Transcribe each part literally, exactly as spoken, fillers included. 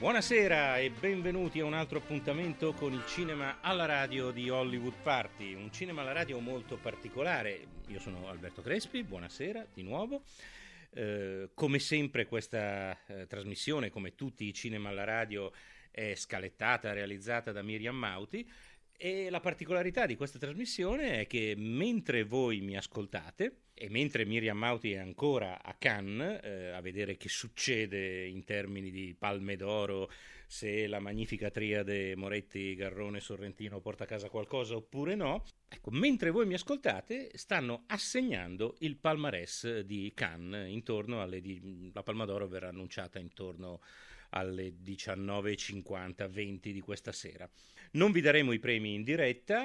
Buonasera e benvenuti a un altro appuntamento con il cinema alla radio di Hollywood Party, un cinema alla radio molto particolare. Io sono Alberto Crespi, buonasera di nuovo. Eh, come sempre questa eh, trasmissione, come tutti i cinema alla radio, è scalettata, realizzata da Miriam Mauti, e la particolarità di questa trasmissione è che mentre voi mi ascoltate e mentre Miriam Mauti è ancora a Cannes eh, a vedere che succede in termini di Palme d'Oro, se la magnifica triade Moretti, Garrone, Sorrentino porta a casa qualcosa oppure no, ecco, mentre voi mi ascoltate stanno assegnando il palmarès di Cannes intorno alle di... la Palma d'Oro verrà annunciata intorno alle diciannove e cinquanta, venti di questa sera. Non vi daremo i premi in diretta,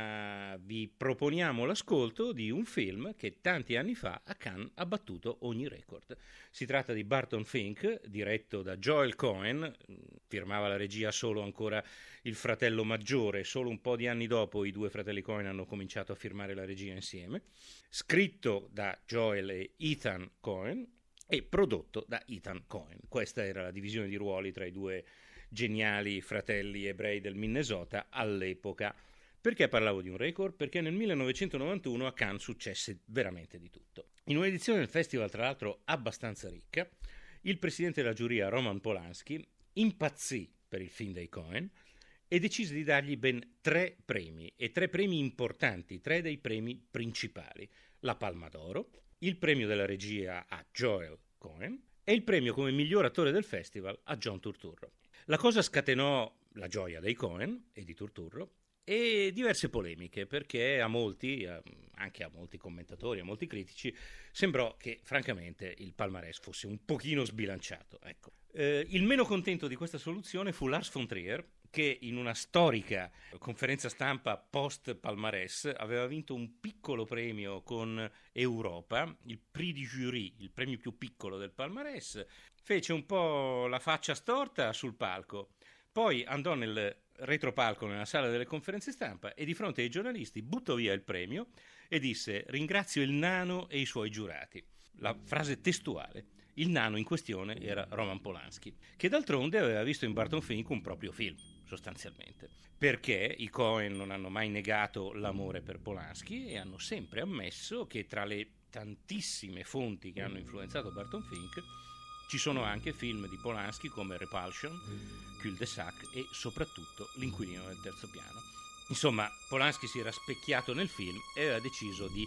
ma vi proponiamo l'ascolto di un film che tanti anni fa a Cannes ha battuto ogni record. Si tratta di Barton Fink, diretto da Joel Cohen, firmava la regia solo ancora il fratello maggiore, solo un po' di anni dopo i due fratelli Cohen hanno cominciato a firmare la regia insieme, scritto da Joel e Ethan Cohen, e prodotto da Ethan Cohen. Questa era la divisione di ruoli tra i due geniali fratelli ebrei del Minnesota all'epoca. Perché parlavo di un record? Perché nel millenovecentonovantuno a Cannes successe veramente di tutto. In un'edizione del festival, tra l'altro abbastanza ricca, il presidente della giuria, Roman Polanski, impazzì per il film dei Cohen e decise di dargli ben tre premi, e tre premi importanti, tre dei premi principali: la Palma d'Oro, il premio della regia a Joel Cohen e il premio come miglior attore del festival a John Turturro. La cosa scatenò la gioia dei Cohen e di Turturro e diverse polemiche, perché a molti, anche a molti commentatori, a molti critici, sembrò che francamente il palmarès fosse un pochino sbilanciato. Ecco. Eh, il meno contento di questa soluzione fu Lars von Trier, che in una storica conferenza stampa post palmarès aveva vinto un piccolo premio con Europa, il Prix du Jury, il premio più piccolo del palmarès, fece un po' la faccia storta sul palco, poi andò nel retropalco nella sala delle conferenze stampa e di fronte ai giornalisti buttò via il premio e disse: ringrazio il nano e i suoi giurati. La frase testuale. Il nano in questione era Roman Polanski, che d'altronde aveva visto in Barton Fink un proprio film, sostanzialmente, perché i Cohen non hanno mai negato l'amore per Polanski e hanno sempre ammesso che tra le tantissime fonti che hanno influenzato Barton Fink ci sono anche film di Polanski come Repulsion, Cul-de-sac e soprattutto L'inquilino del terzo piano. Insomma, Polanski si era specchiato nel film e aveva deciso di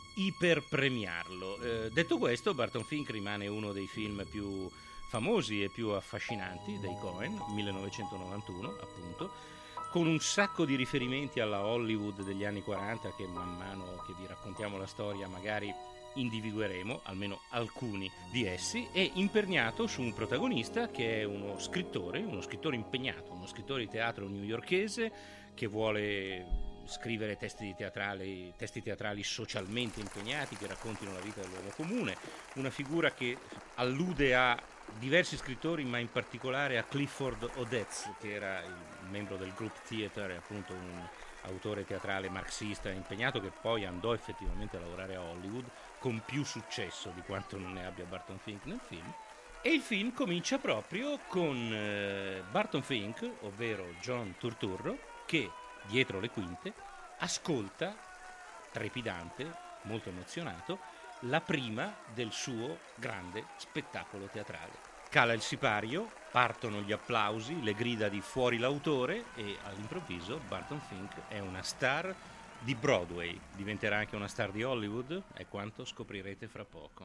iperpremiarlo. Eh, detto questo, Barton Fink rimane uno dei film più famosi e più affascinanti dei Cohen, millenovecentonovantuno appunto, con un sacco di riferimenti alla Hollywood degli anni quaranta che man mano che vi raccontiamo la storia magari individueremo, almeno alcuni di essi, e imperniato su un protagonista che è uno scrittore, uno scrittore impegnato, uno scrittore di teatro newyorkese che vuole scrivere testi teatrali, testi teatrali socialmente impegnati che raccontino la vita dell'uomo comune, una figura che allude a diversi scrittori, ma in particolare a Clifford Odets, che era il membro del Group Theater e appunto un autore teatrale marxista impegnato che poi andò effettivamente a lavorare a Hollywood con più successo di quanto non ne abbia Barton Fink nel film. E il film comincia proprio con eh, Barton Fink, ovvero John Turturro, che dietro le quinte ascolta, trepidante, molto emozionato, la prima del suo grande spettacolo teatrale. Cala il sipario, partono gli applausi, le grida di fuori l'autore e all'improvviso Barton Fink è una star di Broadway, diventerà anche una star di Hollywood, è quanto scoprirete fra poco.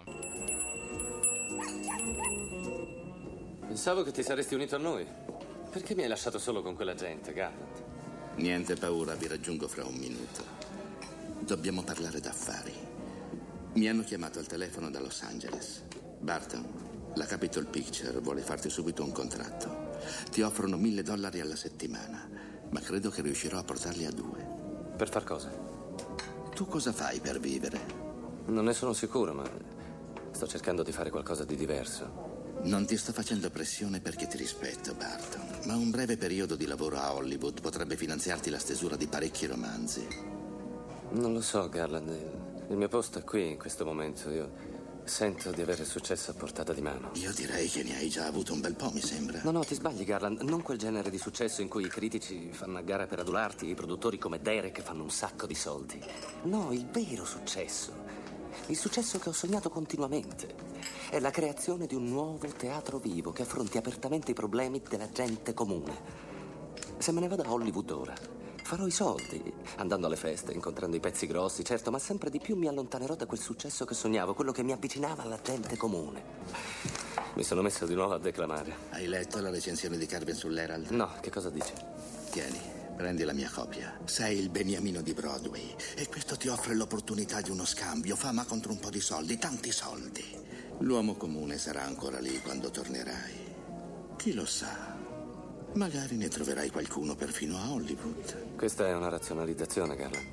Pensavo che ti saresti unito a noi. Perché mi hai lasciato solo con quella gente, Garland? Niente paura, vi raggiungo fra un minuto. Dobbiamo parlare d'affari. Mi hanno chiamato al telefono da Los Angeles. Barton, la Capitol Picture vuole farti subito un contratto. Ti offrono mille dollari alla settimana, ma credo che riuscirò a portarli a due. Per far cosa? Tu cosa fai per vivere? Non ne sono sicuro, ma sto cercando di fare qualcosa di diverso. Non ti sto facendo pressione perché ti rispetto, Barton, ma un breve periodo di lavoro a Hollywood potrebbe finanziarti la stesura di parecchi romanzi. Non lo so, Garland. Il mio posto è qui in questo momento. Io Sento di avere successo a portata di mano. Io direi che ne hai già avuto un bel po', mi sembra. No, no, ti sbagli, Garland. Non quel genere di successo in cui i critici fanno a gara per adularti, i produttori come Derek fanno un sacco di soldi. No, il vero successo. Il successo che ho sognato continuamente. È la creazione di un nuovo teatro vivo che affronti apertamente i problemi della gente comune. Se me ne vado a Hollywood ora, farò i soldi, andando alle feste, incontrando i pezzi grossi, certo, ma sempre di più mi allontanerò da quel successo che sognavo, quello che mi avvicinava alla gente comune. Mi sono messo di nuovo a declamare. Hai letto la recensione di Carvin sull'Herald? No, che cosa dici? Tieni, prendi la mia copia. Sei il beniamino di Broadway e questo ti offre l'opportunità di uno scambio, fama contro un po' di soldi, tanti soldi. L'uomo comune sarà ancora lì quando tornerai. Chi lo sa? Magari ne troverai qualcuno perfino a Hollywood. Questa è una razionalizzazione, Garland.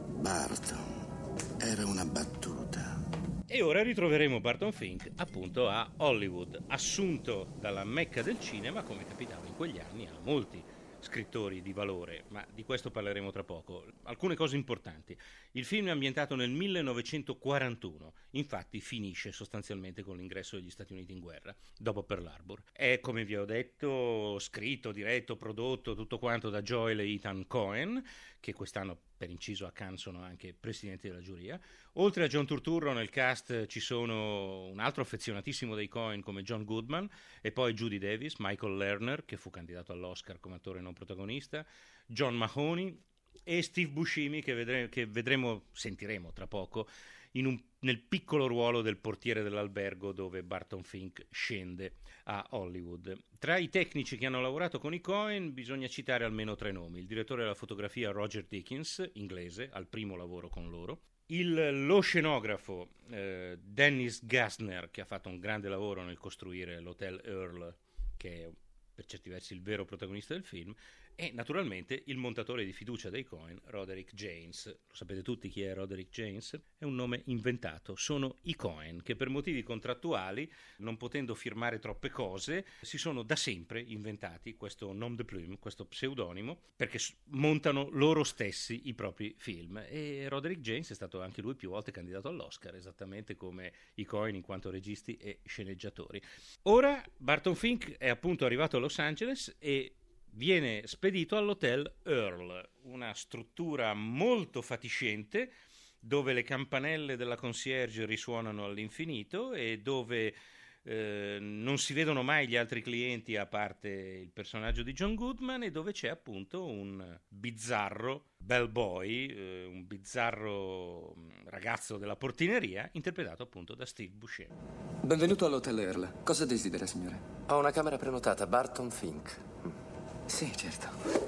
Barton, era una battuta. E ora ritroveremo Barton Fink appunto a Hollywood, assunto dalla Mecca del cinema, come capitava in quegli anni a molti scrittori di valore, ma di questo parleremo tra poco. Alcune cose importanti. Il film è ambientato nel millenovecentoquarantuno, infatti finisce sostanzialmente con l'ingresso degli Stati Uniti in guerra, dopo Pearl Harbor. È, come vi ho detto, scritto, diretto, prodotto, tutto quanto da Joel e Ethan Coen, che quest'anno per inciso a Cannes sono anche presidenti della giuria. Oltre a John Turturro nel cast ci sono un altro affezionatissimo dei Coen come John Goodman e poi Judy Davis, Michael Lerner, che fu candidato all'Oscar come attore non protagonista, John Mahoney e Steve Buscemi, che vedremo, che vedremo sentiremo tra poco in un, nel piccolo ruolo del portiere dell'albergo dove Barton Fink scende a Hollywood. Tra i tecnici che hanno lavorato con i Coen bisogna citare almeno tre nomi: il direttore della fotografia Roger Deakins, inglese, al primo lavoro con loro, il, lo scenografo eh, Dennis Gassner, che ha fatto un grande lavoro nel costruire l'Hotel Earl, che è per certi versi il vero protagonista del film, e naturalmente il montatore di fiducia dei Coen, Roderick James. Lo sapete tutti chi è Roderick James? È un nome inventato, sono i Coen che per motivi contrattuali, non potendo firmare troppe cose, si sono da sempre inventati questo nom de plume, questo pseudonimo, perché montano loro stessi i propri film. E Roderick James è stato anche lui più volte candidato all'Oscar, esattamente come i Coen in quanto registi e sceneggiatori. Ora Barton Fink è appunto arrivato a Los Angeles e viene spedito all'Hotel Earl, una struttura molto fatiscente dove le campanelle della concierge risuonano all'infinito e dove eh, non si vedono mai gli altri clienti a parte il personaggio di John Goodman, e dove c'è appunto un bizzarro bellboy, eh, un bizzarro ragazzo della portineria interpretato appunto da Steve Buscemi. Benvenuto all'Hotel Earl. Cosa desidera, signore? Ho una camera prenotata, Barton Fink. Sì, certo.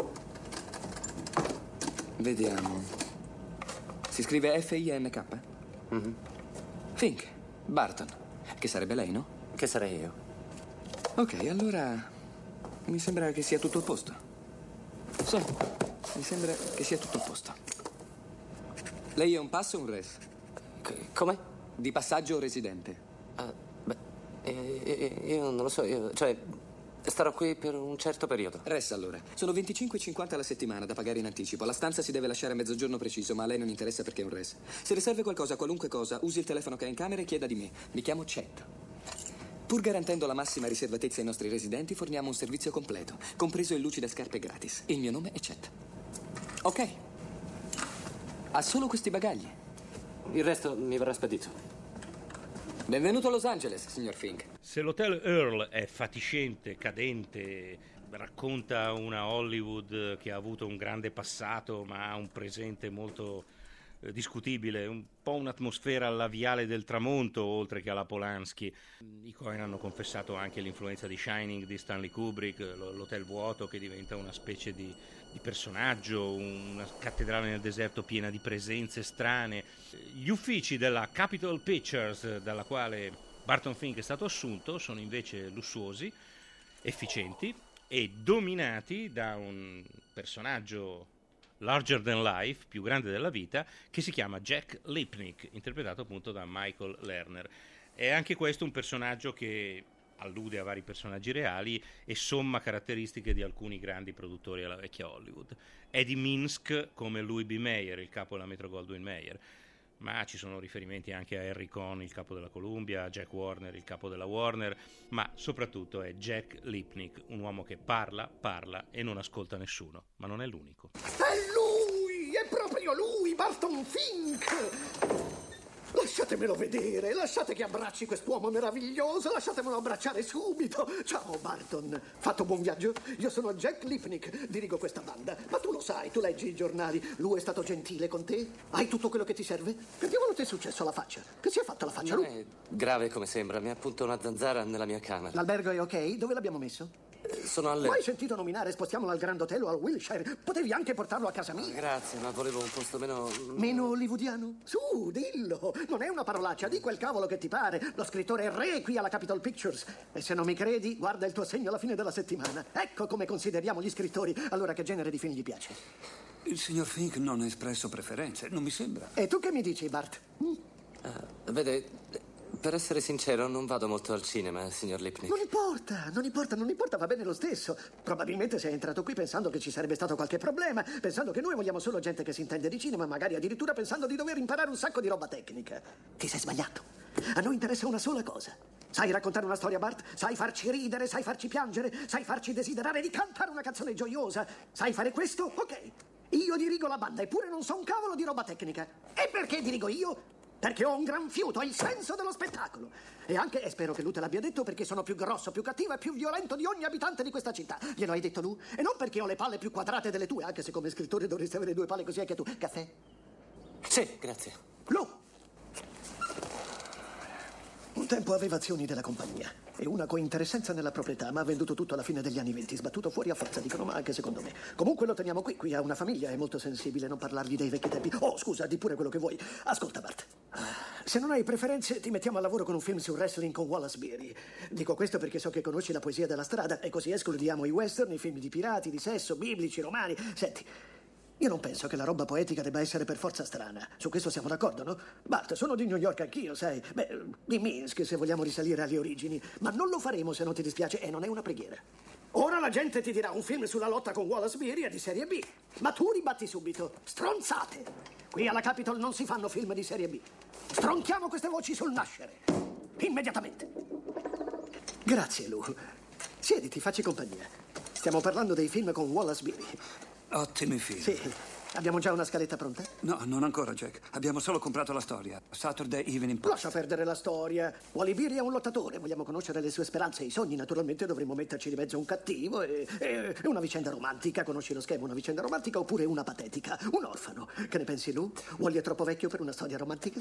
Vediamo. Si scrive F I N K? Mm-hmm. Fink. Barton. Che sarebbe lei, no? Che sarei io. Ok, allora mi sembra che sia tutto a posto. Sì, mi sembra che sia tutto a posto. Lei è un passo o un res? C- come? Di passaggio o residente? Ah, beh, eh, io non lo so, io, cioè, starò qui per un certo periodo. Res, allora. Sono venticinque e cinquanta alla settimana da pagare in anticipo. La stanza si deve lasciare a mezzogiorno preciso, ma a lei non interessa perché è un res. Se le serve qualcosa, qualunque cosa, usi il telefono che ha in camera e chieda di me. Mi chiamo Chet. Pur garantendo la massima riservatezza ai nostri residenti, forniamo un servizio completo, compreso il lucida scarpe gratis. Il mio nome è Chet. Ok. Ha solo questi bagagli. Il resto mi verrà spedito. Benvenuto a Los Angeles, signor Fink. Se l'Hotel Earl è fatiscente, cadente, racconta una Hollywood che ha avuto un grande passato ma ha un presente molto eh, discutibile, un po' un'atmosfera alla Viale del Tramonto oltre che alla Polanski. I Coen hanno confessato anche l'influenza di Shining di Stanley Kubrick, l'hotel vuoto che diventa una specie di, di personaggio, una cattedrale nel deserto piena di presenze strane. Gli uffici della Capitol Pictures, dalla quale Barton Fink è stato assunto, sono invece lussuosi, efficienti e dominati da un personaggio larger than life, più grande della vita, che si chiama Jack Lipnick, interpretato appunto da Michael Lerner. È anche questo un personaggio che allude a vari personaggi reali e somma caratteristiche di alcuni grandi produttori alla vecchia Hollywood. È di Minsk come Louis B. Mayer, il capo della Metro-Goldwyn-Mayer. ma ci sono riferimenti anche a Harry Cohn, il capo della Columbia, a Jack Warner, il capo della Warner, ma soprattutto è Jack Lipnick, un uomo che parla, parla e non ascolta nessuno, ma non è l'unico. È lui, è proprio lui, Barton Fink! Lasciatemelo vedere, lasciate che abbracci quest'uomo meraviglioso, lasciatemelo abbracciare subito. Ciao Barton, fatto buon viaggio? Io sono Jack Lipnick, dirigo questa banda. Ma tu lo sai, tu leggi i giornali, lui è stato gentile con te? Hai tutto quello che ti serve? Che diavolo ti è successo alla faccia? Che si è fatta la faccia? Non lui? è grave come sembra, mi ha appunto una zanzara nella mia camera. L'albergo è ok? Dove l'abbiamo messo? Sono alle... Mai sentito nominare spostiamolo al Grand Hotel o al Wilshire? Potevi anche portarlo a casa mia. Grazie, ma volevo un posto meno... Meno hollywoodiano? Su, dillo! Non è una parolaccia, di quel cavolo che ti pare. Lo scrittore è re qui alla Capitol Pictures. E se non mi credi, guarda il tuo segno alla fine della settimana. Ecco come consideriamo gli scrittori. Allora, che genere di film gli piace? Il signor Fink non ha espresso preferenze, non mi sembra. E tu che mi dici, Bart? Mm? Uh, vede... Per essere sincero, non vado molto al cinema, signor Lipnick. Non importa, non importa, non importa, va bene lo stesso. Probabilmente sei entrato qui pensando che ci sarebbe stato qualche problema, pensando che noi vogliamo solo gente che si intende di cinema, magari addirittura pensando di dover imparare un sacco di roba tecnica. Ti sei sbagliato. A noi interessa una sola cosa. Sai raccontare una storia, Bart? Sai farci ridere, sai farci piangere, sai farci desiderare di cantare una canzone gioiosa. Sai fare questo? Ok. Io dirigo la banda, eppure non so un cavolo di roba tecnica. E perché dirigo io? Perché ho un gran fiuto, ho il senso dello spettacolo. E anche, e spero che lui te l'abbia detto, perché sono più grosso, più cattivo e più violento di ogni abitante di questa città. Glielo hai detto tu? E non perché ho le palle più quadrate delle tue, anche se come scrittore dovresti avere due palle così anche tu. Caffè? Sì, grazie. Lu! Un tempo aveva azioni della compagnia e una cointeressenza nella proprietà, ma ha venduto tutto alla fine degli anni venti, sbattuto fuori a forza, dicono, ma anche secondo me. Comunque lo teniamo qui, qui ha una famiglia, è molto sensibile, non parlargli dei vecchi tempi. Oh, scusa, di pure quello che vuoi. Ascolta, Bart, se non hai preferenze ti mettiamo al lavoro con un film sul wrestling con Wallace Beery. Dico questo perché so che conosci la poesia della strada e così escludiamo i western, i film di pirati, di sesso, biblici, romani. Senti, io non penso che la roba poetica debba essere per forza strana. Su questo siamo d'accordo, no? Bart, sono di New York anch'io, sai. Beh, di Minsk se vogliamo risalire alle origini. Ma non lo faremo se non ti dispiace e non è una preghiera. Ora la gente ti dirà un film sulla lotta con Wallace Beery è di serie B. Ma tu ribatti subito. Stronzate! Qui alla Capitol non si fanno film di serie B. Stronchiamo queste voci sul nascere. Immediatamente. Grazie, Lou. Siediti, facci compagnia. Stiamo parlando dei film con Wallace Beery. Ottimi film. Sì. Abbiamo già una scaletta pronta? No, non ancora, Jack. Abbiamo solo comprato la storia. Saturday Evening Post. Lascia perdere la storia. Wally Beery è un lottatore. Vogliamo conoscere le sue speranze e i sogni. Naturalmente dovremmo metterci di mezzo un cattivo e, e, e una vicenda romantica. Conosci lo schema? Una vicenda romantica oppure una patetica? Un orfano. Che ne pensi, Lou? Wally è troppo vecchio per una storia romantica?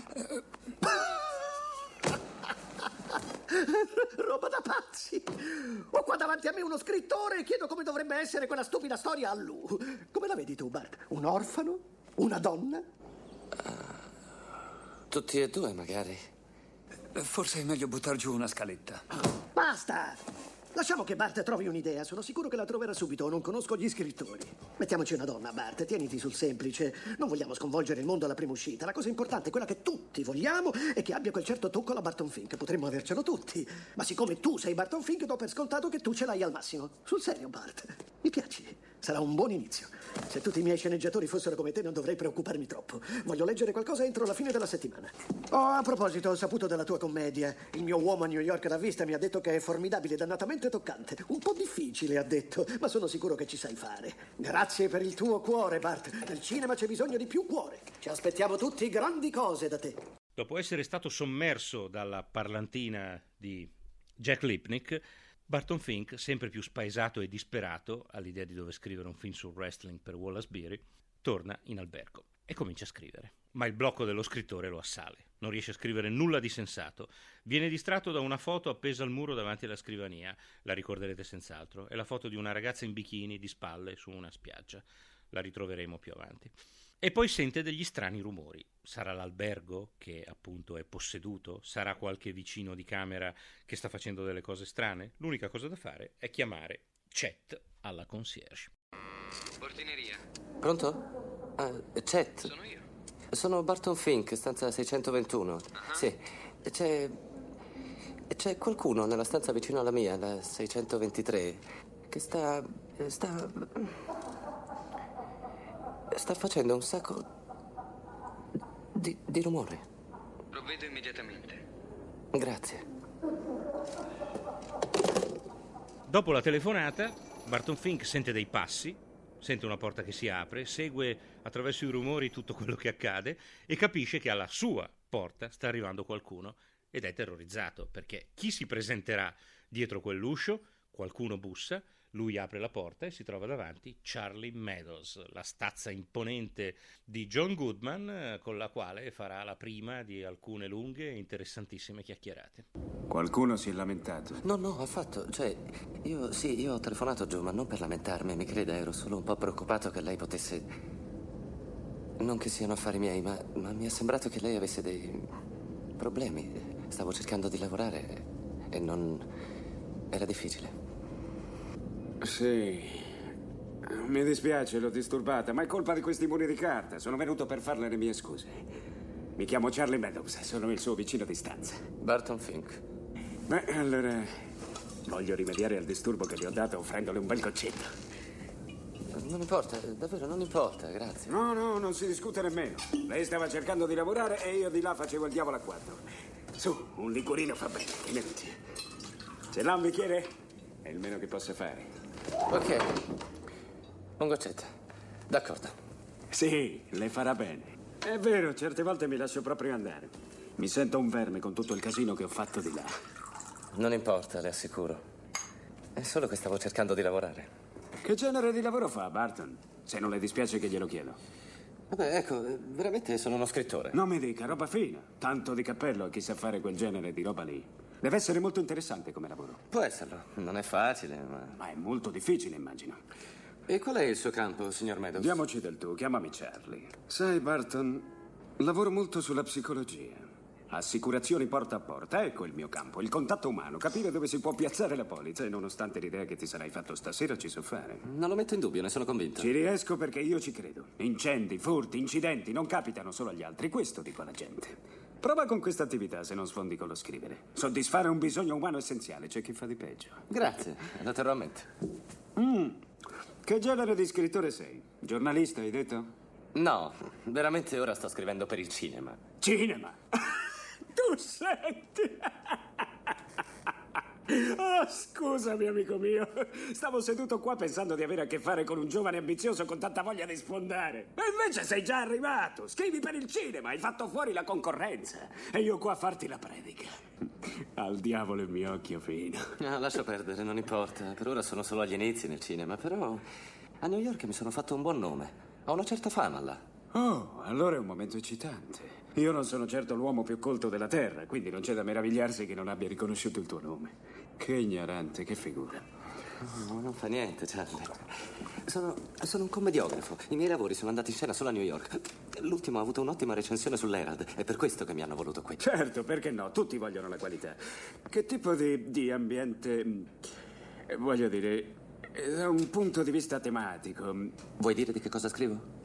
Roba da pazzi. Ho qua davanti a me uno scrittore e chiedo come dovrebbe essere quella stupida storia a Lou. Come la vedi tu, Bart? Un orfano? Una donna? Uh, tutti e due, magari. Forse è meglio buttar giù una scaletta. Basta! Lasciamo che Bart trovi un'idea. Sono sicuro che la troverà subito. Non conosco gli scrittori. Mettiamoci una donna, Bart. Tieniti sul semplice. Non vogliamo sconvolgere il mondo alla prima uscita. La cosa importante, quella che tutti vogliamo, è che abbia quel certo tocco alla Barton Fink. Potremmo avercelo tutti. Ma siccome tu sei Barton Fink, do per scontato che tu ce l'hai al massimo. Sul serio, Bart. Mi piaci. Sarà un buon inizio. Se tutti i miei sceneggiatori fossero come te, non dovrei preoccuparmi troppo. Voglio leggere qualcosa entro la fine della settimana. Oh, a proposito, ho saputo della tua commedia. Il mio uomo a New York da vista mi ha detto che è formidabile, dannatamente toccante. Un po' difficile, ha detto, ma sono sicuro che ci sai fare. Grazie per il tuo cuore, Bart. Nel cinema c'è bisogno di più cuore. Ci aspettiamo tutti grandi cose da te. Dopo essere stato sommerso dalla parlantina di Jack Lipnick, Barton Fink, sempre più spaesato e disperato all'idea di dover scrivere un film sul wrestling per Wallace Beery, torna in albergo e comincia a scrivere. Ma il blocco dello scrittore lo assale. Non riesce a scrivere nulla di sensato. Viene distratto da una foto appesa al muro davanti alla scrivania. La ricorderete senz'altro. È la foto di una ragazza in bikini di spalle su una spiaggia. La ritroveremo più avanti. E poi sente degli strani rumori. Sarà l'albergo che appunto è posseduto? Sarà qualche vicino di camera che sta facendo delle cose strane? L'unica cosa da fare è chiamare Chet alla concierge. Portineria. Pronto? Uh, Chet. Sono io. Sono Barton Fink, stanza seicentoventuno. Uh-huh. Sì. C'è... C'è qualcuno nella stanza vicino alla mia, la seicentoventitré, che sta... sta... sta facendo un sacco Di, di rumore. Provvedo immediatamente. Grazie. Dopo la telefonata, Barton Fink sente dei passi, sente una porta che si apre, segue attraverso i rumori tutto quello che accade e capisce che alla sua porta sta arrivando qualcuno ed è terrorizzato, perché chi si presenterà dietro quell'uscio? Qualcuno bussa, lui apre la porta e si trova davanti Charlie Meadows, la stazza imponente di John Goodman, con la quale farà la prima di alcune lunghe e interessantissime chiacchierate. Qualcuno si è lamentato? No, no, affatto. Cioè, io sì, io ho telefonato giù, ma non per lamentarmi, mi creda, ero solo un po' preoccupato che lei potesse... Non che siano affari miei, ma, ma mi è sembrato che lei avesse dei problemi. Stavo cercando di lavorare e non... era difficile. Sì. Mi dispiace, l'ho disturbata, ma è colpa di questi muri di carta. Sono venuto per farle le mie scuse. Mi chiamo Charlie Meadows, sono il suo vicino di stanza. Barton Fink. Beh, allora... voglio rimediare al disturbo che le ho dato offrendole un bel goccetto. Non importa, davvero non importa, grazie. No, no, non si discute nemmeno. Lei stava cercando di lavorare e io di là facevo il diavolo a quattro. Su, un liquorino fa bene, che ne dici? Ce l'ha un bicchiere? È il meno che possa fare. Ok, un goccetto, d'accordo. Sì, le farà bene. È vero, certe volte mi lascio proprio andare. Mi sento un verme con tutto il casino che ho fatto di là. Non importa, le assicuro. È solo che stavo cercando di lavorare. Che genere di lavoro fa, Barton? Se non le dispiace che glielo chiedo. Vabbè, ecco, veramente sono uno scrittore. Non mi dica, roba fina. Tanto di cappello a chi sa fare quel genere di roba lì. Deve essere molto interessante come lavoro. Può esserlo, non è facile, ma... Ma è molto difficile, immagino. E qual è il suo campo, signor Meadows? Diamoci del tu, chiamami Charlie. Sai, Barton, lavoro molto sulla psicologia. Assicurazioni porta a porta, ecco il mio campo, il contatto umano, capire dove si può piazzare la polizza e nonostante l'idea che ti sarai fatto stasera ci so fare. Non lo metto in dubbio, ne sono convinto. Ci riesco perché io ci credo. Incendi, furti, incidenti non capitano solo agli altri, questo dico alla gente. Prova con questa attività se non sfondi con lo scrivere. Soddisfare un bisogno umano essenziale, c'è chi fa di peggio. Grazie, lo terrò a mente. Mm. Che genere di scrittore sei? Giornalista, hai detto? No, veramente ora sto scrivendo per il cinema. Cinema? Tu senti? Oh, scusami, amico mio. Stavo seduto qua pensando di avere a che fare con un giovane ambizioso con tanta voglia di sfondare. E invece sei già arrivato. Scrivi per il cinema, hai fatto fuori la concorrenza. E io qua a farti la predica. Al diavolo il mio occhio fino. No, lascia perdere, non importa. Per ora sono solo agli inizi nel cinema, però a New York mi sono fatto un buon nome. Ho una certa fama là. Oh, allora è un momento eccitante. Io non sono certo l'uomo più colto della terra, quindi non c'è da meravigliarsi che non abbia riconosciuto il tuo nome. Che ignorante, che figura. No, non fa niente, Charlie. Sono, sono un commediografo. I miei lavori sono andati in scena solo a New York. L'ultimo ha avuto un'ottima recensione sull'Herald. È per questo che mi hanno voluto qui. Certo, perché no? Tutti vogliono la qualità. Che tipo di, di ambiente... Voglio dire, da un punto di vista tematico... Vuoi dire di che cosa scrivo?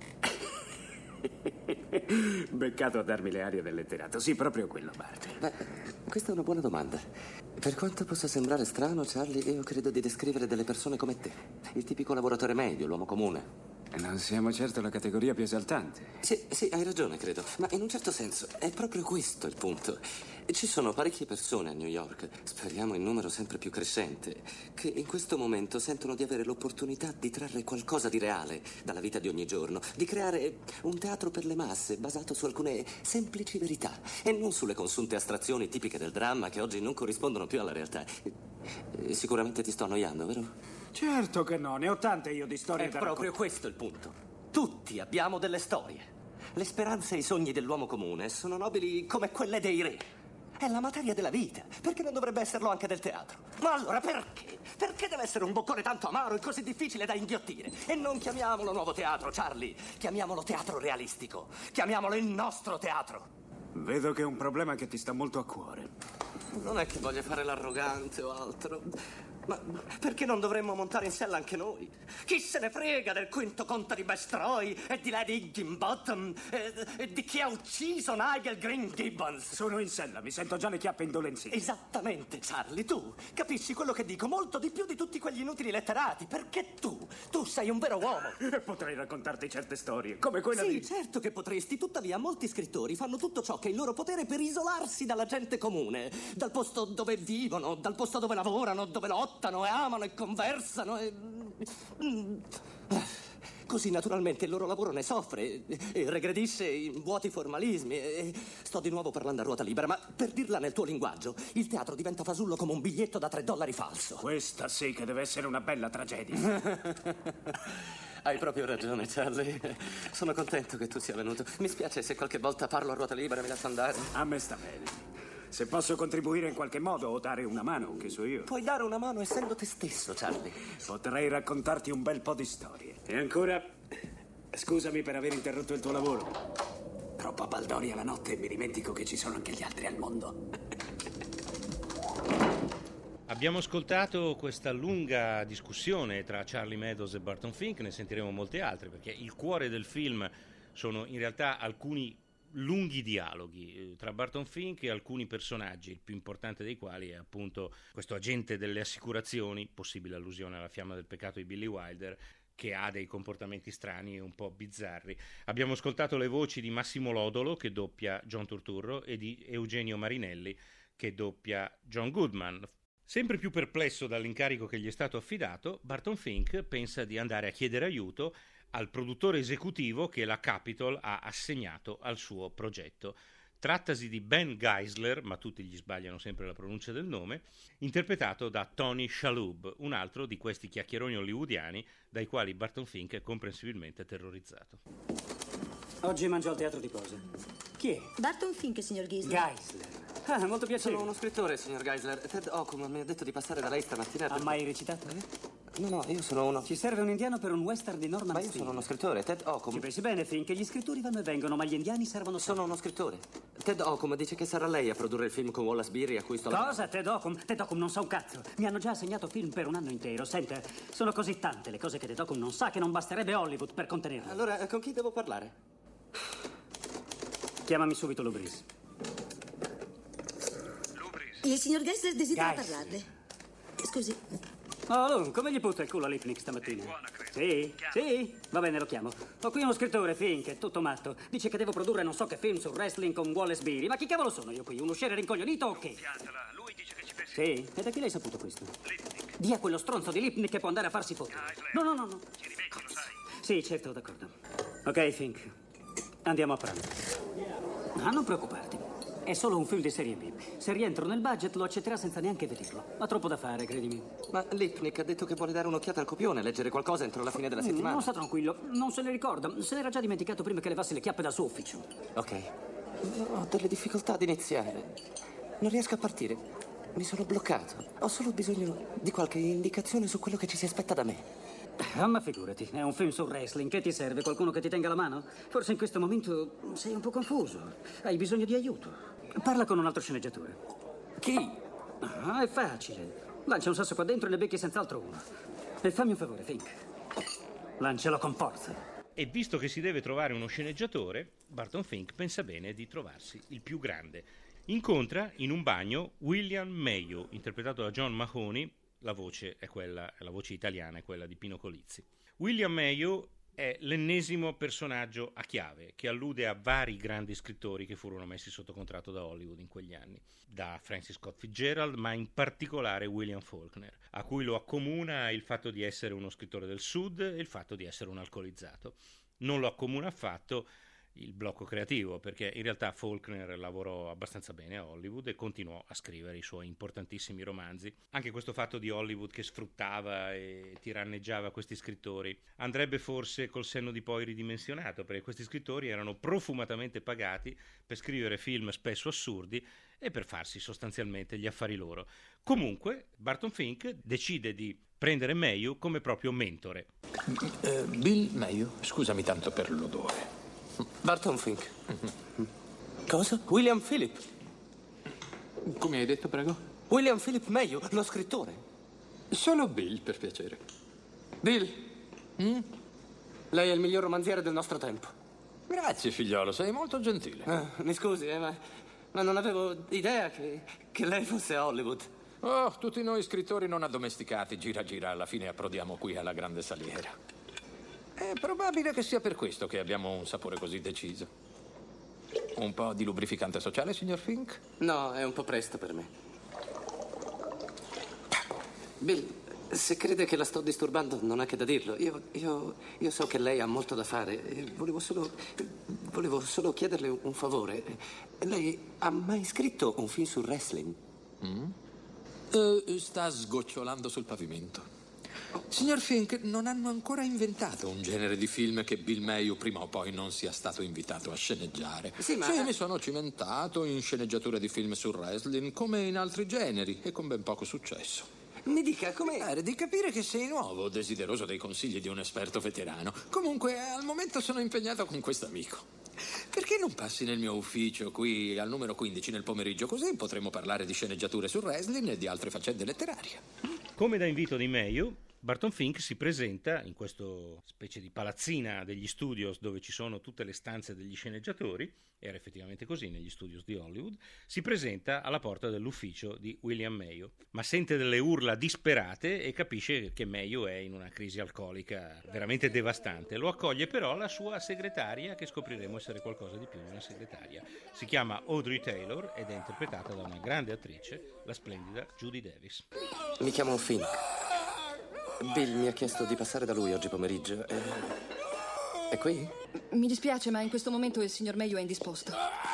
Beccato a darmi le arie del letterato. Sì, proprio quello, Bart. Beh, questa è una buona domanda. Per quanto possa sembrare strano, Charlie, io credo di descrivere delle persone come te. Il tipico lavoratore medio, l'uomo comune. Non siamo certo la categoria più esaltante. Sì, sì, hai ragione, credo. Ma in un certo senso è proprio questo il punto. Ci sono parecchie persone a New York, speriamo in numero sempre più crescente, che in questo momento sentono di avere l'opportunità di trarre qualcosa di reale dalla vita di ogni giorno, di creare un teatro per le masse basato su alcune semplici verità e non sulle consunte astrazioni tipiche del dramma che oggi non corrispondono più alla realtà. Eh, Sicuramente ti sto annoiando, vero? Certo che no, ne ho tante io di storie È da proprio raccon- questo il punto. Tutti abbiamo delle storie. Le speranze e i sogni dell'uomo comune sono nobili come quelle dei re. È la materia della vita. Perché non dovrebbe esserlo anche del teatro? Ma allora perché? Perché deve essere un boccone tanto amaro e così difficile da inghiottire? E non chiamiamolo nuovo teatro, Charlie. Chiamiamolo teatro realistico. Chiamiamolo il nostro teatro. Vedo che è un problema che ti sta molto a cuore. Non è che voglia fare l'arrogante o altro, Ma perché non dovremmo montare in sella anche noi? Chi se ne frega del quinto conto di Bestroy e di Lady Higginbottom e, e di chi ha ucciso Nigel Green Gibbons? Sono in sella, mi sento già le chiappe indolenzite. Esattamente, Charlie, tu capisci quello che dico molto di più di tutti quegli inutili letterati, perché tu, tu sei un vero uomo. Potrei raccontarti certe storie, come quella sì, di... Sì, certo che potresti, tuttavia molti scrittori fanno tutto ciò che è il loro potere per isolarsi dalla gente comune, dal posto dove vivono, dal posto dove lavorano, dove lottano e amano e conversano e... Così naturalmente il loro lavoro ne soffre e regredisce in vuoti formalismi e sto di nuovo parlando a ruota libera, ma per dirla nel tuo linguaggio, il teatro diventa fasullo come un biglietto da tre dollari falso. Questa sì che deve essere una bella tragedia. Hai proprio ragione, Charlie. Sono contento che tu sia venuto. Mi spiace se qualche volta parlo a ruota libera e mi lascio andare. A me sta bene. Se posso contribuire in qualche modo o dare una mano, che so io. Puoi dare una mano essendo te stesso, Charlie. Potrei raccontarti un bel po' di storie. E ancora, scusami per aver interrotto il tuo lavoro. Troppa baldoria la notte e mi dimentico che ci sono anche gli altri al mondo. Abbiamo ascoltato questa lunga discussione tra Charlie Meadows e Barton Fink, ne sentiremo molte altre, perché il cuore del film sono in realtà alcuni lunghi dialoghi tra Barton Fink e alcuni personaggi, il più importante dei quali è appunto questo agente delle assicurazioni, possibile allusione alla Fiamma del peccato di Billy Wilder, che ha dei comportamenti strani e un po' bizzarri. Abbiamo ascoltato le voci di Massimo Lodolo, che doppia John Turturro, e di Eugenio Marinelli, che doppia John Goodman. Sempre più perplesso dall'incarico che gli è stato affidato, Barton Fink pensa di andare a chiedere aiuto al produttore esecutivo che la Capitol ha assegnato al suo progetto. Trattasi di Ben Geisler, ma tutti gli sbagliano sempre la pronuncia del nome, interpretato da Tony Shalhoub, un altro di questi chiacchieroni hollywoodiani dai quali Barton Fink è comprensibilmente terrorizzato. Oggi mangio al teatro di cose. Chi è? Barton Fink, signor Geisler. Geisler. Ah, molto piacere. Sono uno scrittore, signor Geisler. Ted Okum mi ha detto di passare da lei stamattina per... Ha mai recitato? Eh? No, no, io sono uno... Ci serve un indiano per un western di Norman Ma io Steele. sono uno scrittore, Ted Okum. Ci pensi bene, Fink, gli scrittori vanno e vengono, ma gli indiani servono... Sono uno scrittore. Ted Okum dice che sarà lei a produrre il film con Wallace Beery a cui sto... Cosa, Ted Okum? Ted Okum non sa un cazzo. Mi hanno già assegnato film per un anno intero. Senta, sono così tante le cose che Ted Okum non sa che non basterebbe Hollywood per contenerle. Allora, con chi devo parlare? Chiamami subito Lou Breeze. Il signor Geisler desidera Geisler. parlarle. Scusi. Oh, Lou, come gli butta il culo a Lipnick stamattina? Sì, sì, va bene, lo chiamo. Ho qui uno scrittore, Fink, è tutto matto. Dice che devo produrre non so che film sul wrestling con Wallace Beery. Ma chi cavolo sono io qui? Un usciere rincoglionito o che? Lui dice che ci pensi. Sì, e da chi l'hai saputo questo? Lipnick. Dia quello stronzo di Lipnick che può andare a farsi fottere. No, no, no, no. Ci rimetti, lo sai. Sì, certo, d'accordo. Ok, Fink, andiamo a pranzo. Ah, non preoccuparti. È solo un film di serie B. Se rientro nel budget lo accetterà senza neanche vederlo. Ha troppo da fare, credimi. Ma Lipnick ha detto che vuole dare un'occhiata al copione, leggere qualcosa entro la fine della settimana. Non sta tranquillo, non se ne ricorda. Se n'era già dimenticato prima che levassi le chiappe dal suo ufficio. Ok. Ho delle difficoltà ad iniziare. Non riesco a partire. Mi sono bloccato. Ho solo bisogno di qualche indicazione su quello che ci si aspetta da me. Ah, ma figurati, è un film sul wrestling. Che ti serve? Qualcuno che ti tenga la mano? Forse in questo momento sei un po' confuso. Hai bisogno di aiuto. Parla con un altro sceneggiatore. Chi? Ah, è facile. Lancia un sasso qua dentro e ne becchi senz'altro uno. E fammi un favore, Fink. Lancialo con forza. E visto che si deve trovare uno sceneggiatore, Barton Fink pensa bene di trovarsi il più grande. Incontra in un bagno William Mayo, interpretato da John Mahoney. La voce è quella, la voce italiana è quella di Pino Colizzi. William Mayo è l'ennesimo personaggio a chiave che allude a vari grandi scrittori che furono messi sotto contratto da Hollywood in quegli anni, da Francis Scott Fitzgerald, ma in particolare William Faulkner, a cui lo accomuna il fatto di essere uno scrittore del Sud e il fatto di essere un alcolizzato. Non lo accomuna affatto il blocco creativo, perché in realtà Faulkner lavorò abbastanza bene a Hollywood e continuò a scrivere i suoi importantissimi romanzi. Anche questo fatto di Hollywood che sfruttava e tiranneggiava questi scrittori andrebbe forse col senno di poi ridimensionato, perché questi scrittori erano profumatamente pagati per scrivere film spesso assurdi e per farsi sostanzialmente gli affari loro. Comunque Barton Fink decide di prendere Mayo come proprio mentore. Uh, Bill Mayo, scusami tanto per l'odore. Barton Fink. Cosa? William Phillip. Come hai detto, prego? William Phillip Mayo, lo scrittore. Solo Bill, per piacere. Bill, Mm? lei è il miglior romanziere del nostro tempo. Grazie, figliolo, sei molto gentile. Ah, mi scusi, eh, ma, ma non avevo idea che, che lei fosse a Hollywood. Oh, tutti noi scrittori non addomesticati, gira gira, alla fine approdiamo qui alla grande saliera. È probabile che sia per questo che abbiamo un sapore così deciso. Un po' di lubrificante sociale, signor Fink? No, è un po' presto per me. Bill, se crede che la sto disturbando, non ha che da dirlo. Io, io, io so che lei ha molto da fare. e Volevo solo, volevo solo chiederle un favore. Lei ha mai scritto un film sul wrestling? Mm? Eh, sta sgocciolando sul pavimento. Signor Fink, non hanno ancora inventato un genere di film che Bill Mayhew prima o poi non sia stato invitato a sceneggiare. Sì, ma... Sì, mi sono cimentato in sceneggiature di film sul wrestling, come in altri generi, e con ben poco successo. Mi dica, come... Pare di capire che sei nuovo, desideroso dei consigli di un esperto veterano. Comunque, al momento sono impegnato con questo amico. Perché non passi nel mio ufficio qui al numero quindici nel pomeriggio? Così potremo parlare di sceneggiature sul wrestling e di altre faccende letterarie. Come da invito di Mayhew, Barton Fink si presenta in questo specie di palazzina degli studios dove ci sono tutte le stanze degli sceneggiatori, era effettivamente così negli studios di Hollywood, si presenta alla porta dell'ufficio di William Mayhew, ma sente delle urla disperate e capisce che Mayhew è in una crisi alcolica veramente devastante. Lo accoglie però la sua segretaria, che scopriremo essere qualcosa di più di una segretaria. Si chiama Audrey Taylor ed è interpretata da una grande attrice, la splendida Judy Davis. Mi chiamo Fink. Bill mi ha chiesto di passare da lui oggi pomeriggio. È, è qui? Mi dispiace, ma in questo momento il signor Mayhew è indisposto.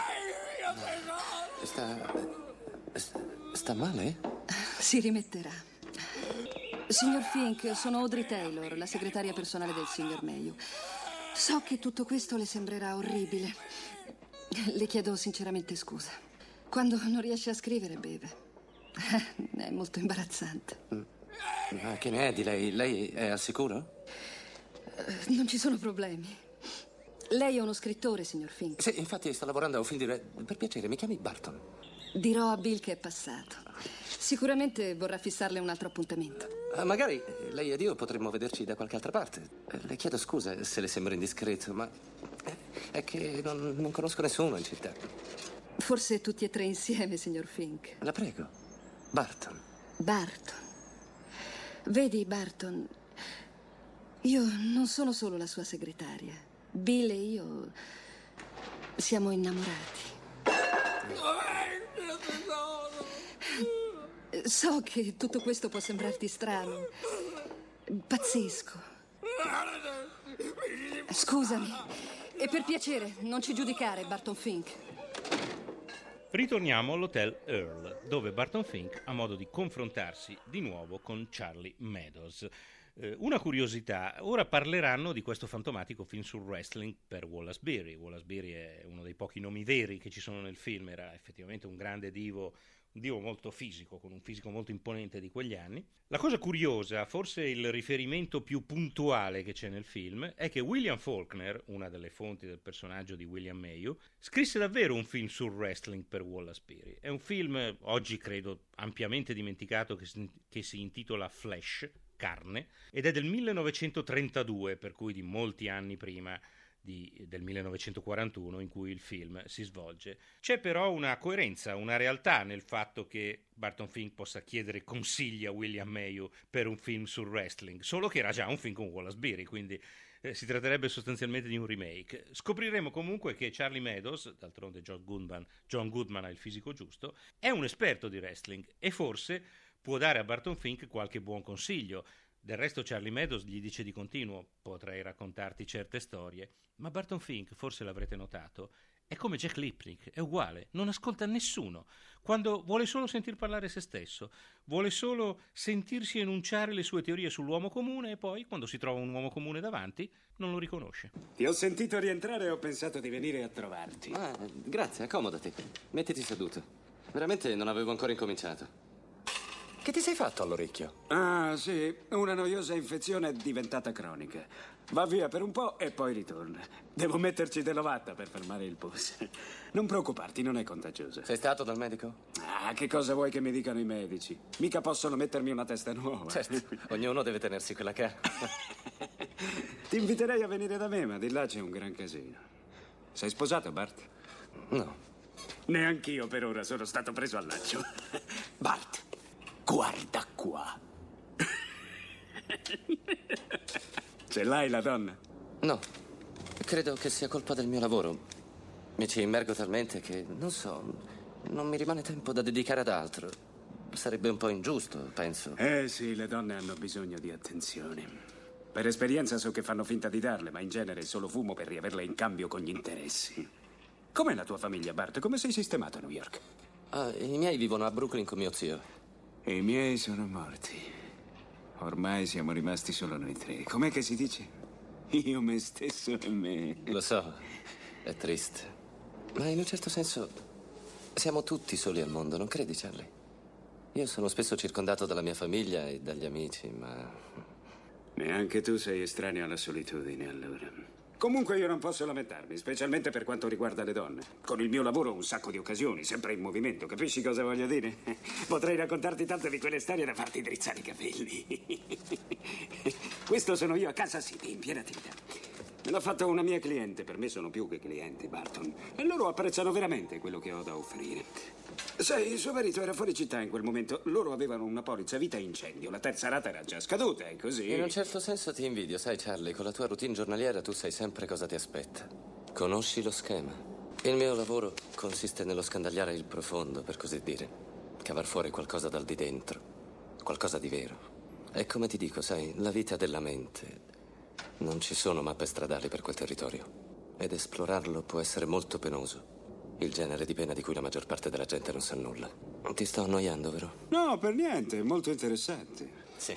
Sta... sta, sta male? Si rimetterà. Signor Fink, sono Audrey Taylor, la segretaria personale del signor Mayhew. So che tutto questo le sembrerà orribile. Le chiedo sinceramente scusa. Quando non riesce a scrivere, beve. È molto imbarazzante. Mm. Ma che ne è di lei? Lei è al sicuro? Non ci sono problemi. Lei è uno scrittore, signor Fink. Sì, infatti sto lavorando a un film di... Per piacere, mi chiami Barton. Dirò a Bill che è passato. Sicuramente vorrà fissarle un altro appuntamento. Ah, magari lei ed io potremmo vederci da qualche altra parte. Le chiedo scusa se le sembra indiscreto, ma è che non, non conosco nessuno in città. Forse tutti e tre insieme, signor Fink. La prego. Barton. Barton. Vedi, Barton, io non sono solo la sua segretaria. Bill e io siamo innamorati. So che tutto questo può sembrarti strano, pazzesco. Scusami, e per piacere, non ci giudicare, Barton Fink. Ritorniamo all'hotel Earl, dove Barton Fink ha modo di confrontarsi di nuovo con Charlie Meadows. Eh, una curiosità, ora parleranno di questo fantomatico film sul wrestling per Wallace Beery. Wallace Beery è uno dei pochi nomi veri che ci sono nel film, era effettivamente un grande divo, un divo molto fisico, con un fisico molto imponente di quegli anni. La cosa curiosa, forse il riferimento più puntuale che c'è nel film, è che William Faulkner, una delle fonti del personaggio di William Mayhew, scrisse davvero un film sul wrestling per Wallace Beery. È un film, oggi credo ampiamente dimenticato, che si, che si intitola Flesh, Carne, ed è del millenovecentotrentadue, per cui di molti anni prima Di, del millenovecentoquarantuno in cui il film si svolge. C'è però una coerenza, una realtà nel fatto che Barton Fink possa chiedere consigli a William Mayhew per un film sul wrestling, solo che era già un film con Wallace Beery, quindi eh, si tratterebbe sostanzialmente di un remake. Scopriremo comunque che Charlie Meadows, d'altronde John Goodman, John Goodman ha il fisico giusto, è un esperto di wrestling e forse può dare a Barton Fink qualche buon consiglio. Del resto Charlie Meadows gli dice di continuo: potrei raccontarti certe storie, ma Barton Fink, forse l'avrete notato, è come Jack Lipnick, è uguale, non ascolta nessuno. Quando vuole solo sentir parlare se stesso, vuole solo sentirsi enunciare le sue teorie sull'uomo comune e poi, quando si trova un uomo comune davanti, non lo riconosce. Ti ho sentito rientrare e ho pensato di venire a trovarti. Ah, grazie, accomodati. Mettiti seduto. Veramente non avevo ancora incominciato. Che ti sei fatto all'orecchio? Ah, sì, una noiosa infezione è diventata cronica. Va via per un po' e poi ritorna. Devo metterci dell'ovatta per fermare il pus. Non preoccuparti, non è contagiosa. Sei stato dal medico? Ah, che cosa vuoi che mi dicano i medici? Mica possono mettermi una testa nuova. Certo, ognuno deve tenersi quella che ha. Ti inviterei a venire da me, ma di là c'è un gran casino. Sei sposato, Bart? No. Neanch'io per ora sono stato preso al laccio. Bart, guarda qua. Ce l'hai la donna? No, credo che sia colpa del mio lavoro. Mi ci immergo talmente che, non so, non mi rimane tempo da dedicare ad altro. Sarebbe un po' ingiusto, penso. Eh sì, le donne hanno bisogno di attenzioni. Per esperienza so che fanno finta di darle, ma in genere è solo fumo per riaverle in cambio con gli interessi. Com'è la tua famiglia, Bart? Come sei sistemato a New York? Ah, i miei vivono a Brooklyn con mio zio. E i miei sono morti. Ormai siamo rimasti solo noi tre. Com'è che si dice? Io, me stesso e me. Lo so, è triste. Ma in un certo senso siamo tutti soli al mondo, non credi, Charlie? Io sono spesso circondato dalla mia famiglia e dagli amici, ma... Neanche tu sei estraneo alla solitudine, allora. Comunque io non posso lamentarmi, specialmente per quanto riguarda le donne. Con il mio lavoro ho un sacco di occasioni, sempre in movimento, capisci cosa voglio dire? Potrei raccontarti tante di quelle storie da farti drizzare i capelli. Questo sono io a Kansas City, in piena attività. Me l'ha fatto una mia cliente, per me sono più che clienti, Barton. E loro apprezzano veramente quello che ho da offrire. Sai, il suo marito era fuori città in quel momento. Loro avevano una polizza vita incendio. La terza rata era già scaduta e così... In un certo senso ti invidio, sai, Charlie. Con la tua routine giornaliera tu sai sempre cosa ti aspetta. Conosci lo schema. Il mio lavoro consiste nello scandagliare il profondo, per così dire. Cavar fuori qualcosa dal di dentro. Qualcosa di vero. E come ti dico, sai, la vita della mente... Non ci sono mappe stradali per quel territorio. Ed esplorarlo può essere molto penoso. Il genere di pena di cui la maggior parte della gente non sa nulla. Ti sto annoiando, vero? No, per niente, è molto interessante. Sì.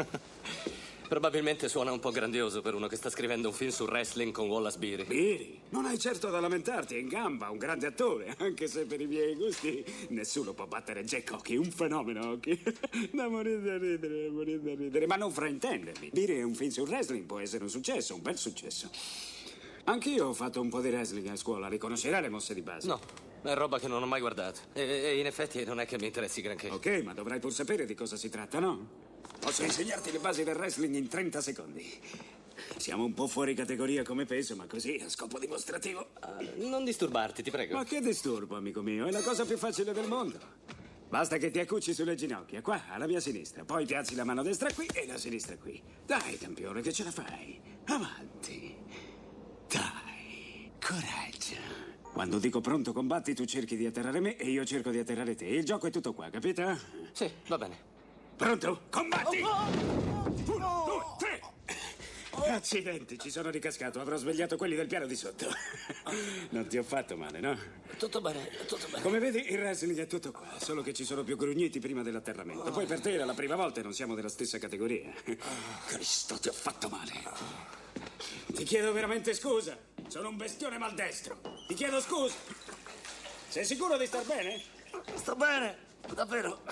Probabilmente suona un po' grandioso per uno che sta scrivendo un film sul wrestling con Wallace Beery. Beery? Non hai certo da lamentarti, è in gamba, un grande attore. Anche se per i miei gusti nessuno può battere Jack Hockey, un fenomeno Hockey. Da morire da ridere, da morire da ridere. Ma non fraintendermi. Beery è un film sul wrestling, può essere un successo, un bel successo. Anch'io ho fatto un po' di wrestling a scuola, riconoscerai le mosse di base? No, è roba che non ho mai guardato. E, e in effetti non è che mi interessi granché. Ok, ma dovrai pur sapere di cosa si tratta, no? Posso insegnarti le basi del wrestling in trenta secondi. Siamo un po' fuori categoria come peso, ma così, a scopo dimostrativo. Uh, non disturbarti, ti prego. Ma che disturbo, amico mio? È la cosa più facile del mondo. Basta che ti accucci sulle ginocchia, qua, alla mia sinistra. Poi ti alzi la mano destra qui e la sinistra qui. Dai, campione, che ce la fai. Avanti. Dai, coraggio. Quando dico pronto combatti, tu cerchi di atterrare me e io cerco di atterrare te. Il gioco è tutto qua, capito? Sì, va bene. Pronto? Combatti! Uno, due, tre! Accidenti, ci sono ricascato. Avrò svegliato quelli del piano di sotto. Non ti ho fatto male, no? Tutto bene, tutto bene. Come vedi, il wrestling è tutto qua. Solo che ci sono più grugniti prima dell'atterramento. Poi per te era la prima volta e non siamo della stessa categoria. Cristo, ti ho fatto male. Ti chiedo veramente scusa. Sono un bestione maldestro. Ti chiedo scusa. Sei sicuro di star bene? Sto bene, davvero.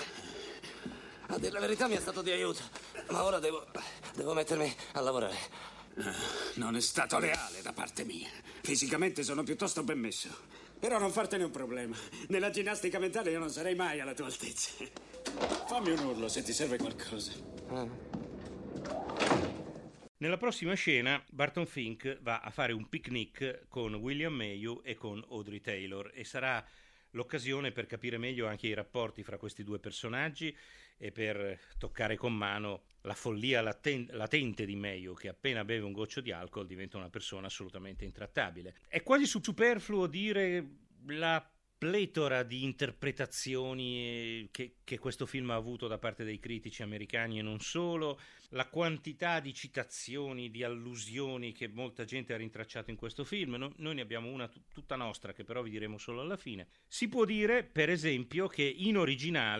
A dire la verità mi è stato di aiuto. Ma ora devo... devo mettermi a lavorare. Non è stato leale da parte mia. Fisicamente sono piuttosto ben messo. Però non fartene un problema. Nella ginnastica mentale io non sarei mai alla tua altezza. Fammi un urlo se ti serve qualcosa. Ah. Nella prossima scena Barton Fink va a fare un picnic con William Mayhew e con Audrey Taylor e sarà l'occasione per capire meglio anche i rapporti fra questi due personaggi e per toccare con mano la follia laten- latente di Mayhew, che appena beve un goccio di alcol diventa una persona assolutamente intrattabile. È quasi superfluo dire la pletora di interpretazioni che, che questo film ha avuto da parte dei critici americani e non solo, la quantità di citazioni, di allusioni che molta gente ha rintracciato in questo film. No, noi ne abbiamo una t- tutta nostra che però vi diremo solo alla fine. Si può dire, per esempio, che in originale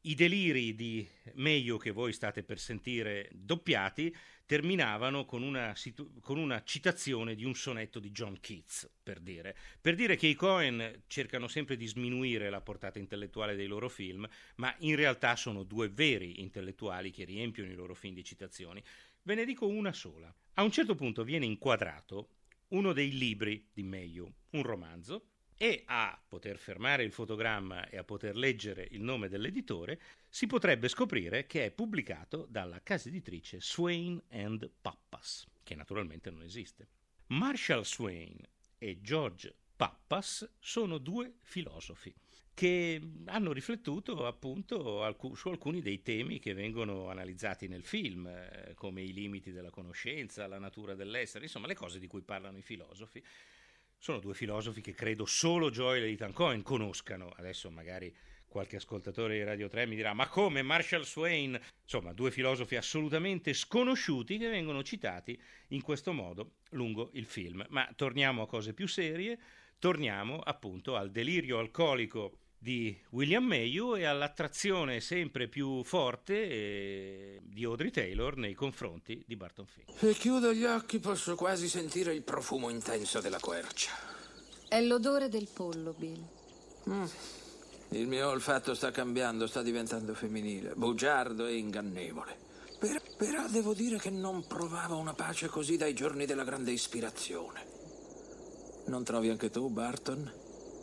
I deliri di Mayhew che voi state per sentire doppiati terminavano con una, situ- con una citazione di un sonetto di John Keats, per dire. Per dire che i Coen cercano sempre di sminuire la portata intellettuale dei loro film, ma in realtà sono due veri intellettuali che riempiono i loro film di citazioni. Ve ne dico una sola. A un certo punto viene inquadrato uno dei libri di Mayhew, un romanzo, e a poter fermare il fotogramma e a poter leggere il nome dell'editore si potrebbe scoprire che è pubblicato dalla casa editrice Swain and Pappas, che naturalmente non esiste. Marshall Swain e George Pappas sono due filosofi che hanno riflettuto appunto alc- su alcuni dei temi che vengono analizzati nel film, eh, come i limiti della conoscenza, la natura dell'essere, insomma le cose di cui parlano i filosofi. Sono due filosofi che credo solo Joel e Ethan Coen conoscano. Adesso magari qualche ascoltatore di Radio tre mi dirà: ma come Marshall Swain? Insomma, due filosofi assolutamente sconosciuti che vengono citati in questo modo lungo il film. Ma torniamo a cose più serie, torniamo appunto al delirio alcolico di William Mayhew e all'attrazione sempre più forte eh, di Audrey Taylor nei confronti di Barton Fink. Se chiudo gli occhi posso quasi sentire il profumo intenso della quercia. È l'odore del pollo, Bill. Mm. Il mio olfatto sta cambiando, sta diventando femminile, bugiardo e ingannevole. Per, però devo dire che non provavo una pace così dai giorni della grande ispirazione. Non trovi anche tu, Barton?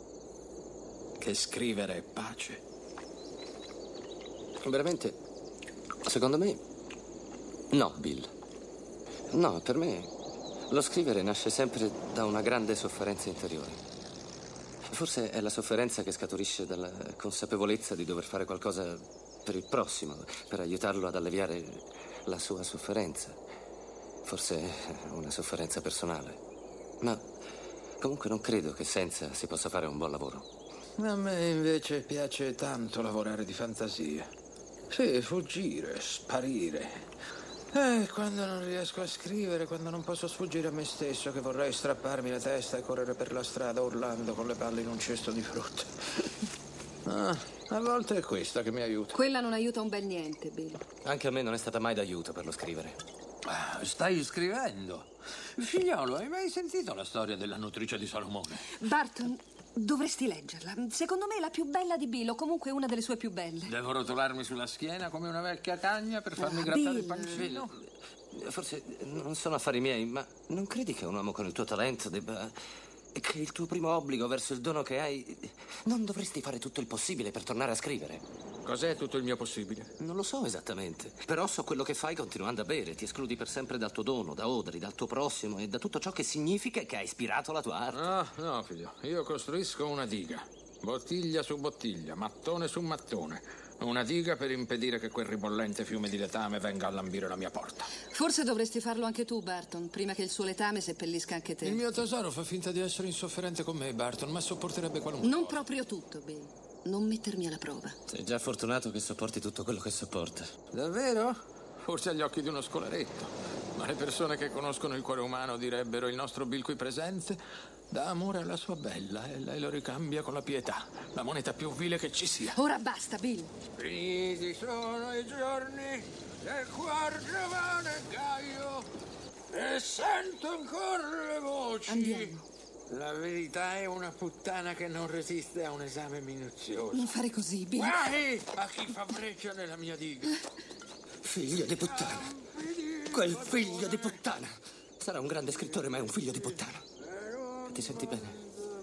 Che scrivere è pace. Veramente, secondo me, no, Bill. No, per me lo scrivere nasce sempre da una grande sofferenza interiore. Forse è la sofferenza che scaturisce dalla consapevolezza di dover fare qualcosa per il prossimo, per aiutarlo ad alleviare la sua sofferenza. Forse è una sofferenza personale. Ma comunque non credo che senza si possa fare un buon lavoro. A me invece piace tanto lavorare di fantasia. Sì, fuggire, sparire. E quando non riesco a scrivere, quando non posso sfuggire a me stesso, che vorrei strapparmi la testa e correre per la strada urlando con le palle in un cesto di frutta. Ah, a volte è questa che mi aiuta. Quella non aiuta un bel niente, Bill. Anche a me non è stata mai d'aiuto per lo scrivere. Ah, stai scrivendo? Figliolo, hai mai sentito la storia della nutrice di Salomone? Barton, dovresti leggerla. Secondo me è la più bella di Bill, o comunque una delle sue più belle. Devo rotolarmi sulla schiena come una vecchia cagna per farmi Ah, grattare Bill. il pancino? Forse non sono affari miei, ma non credi che un uomo con il tuo talento debba... che il tuo primo obbligo verso il dono che hai... Non dovresti fare tutto il possibile per tornare a scrivere? Cos'è tutto il mio possibile? Non lo so esattamente, però so quello che fai continuando a bere. Ti escludi per sempre dal tuo dono, da Audrey, dal tuo prossimo e da tutto ciò che significa e che ha ispirato la tua arte. No, no, figlio, io costruisco una diga. Bottiglia su bottiglia, mattone su mattone. Una diga per impedire che quel ribollente fiume di letame venga a lambire la mia porta. Forse dovresti farlo anche tu, Barton, prima che il suo letame seppellisca anche te. Il mio tesoro fa finta di essere insofferente con me, Barton, ma sopporterebbe qualunque Non cosa. proprio tutto, Bill. Non mettermi alla prova. Sei già fortunato che sopporti tutto quello che sopporta. Davvero? Forse agli occhi di uno scolaretto. Ma le persone che conoscono il cuore umano direbbero: il nostro Bill qui presente dà amore alla sua bella e lei lo ricambia con la pietà, la moneta più vile che ci sia. Ora basta, Bill. Finiti sono i giorni del cuor giovane e gaio e sento ancora le voci. Andiamo. La verità è una puttana che non resiste a un esame minuzioso. Non fare così, Bill. Guai a chi fa breccia nella mia diga. Figlio di puttana. Quel figlio di puttana. Sarà un grande scrittore, ma è un figlio di puttana. Ti senti bene?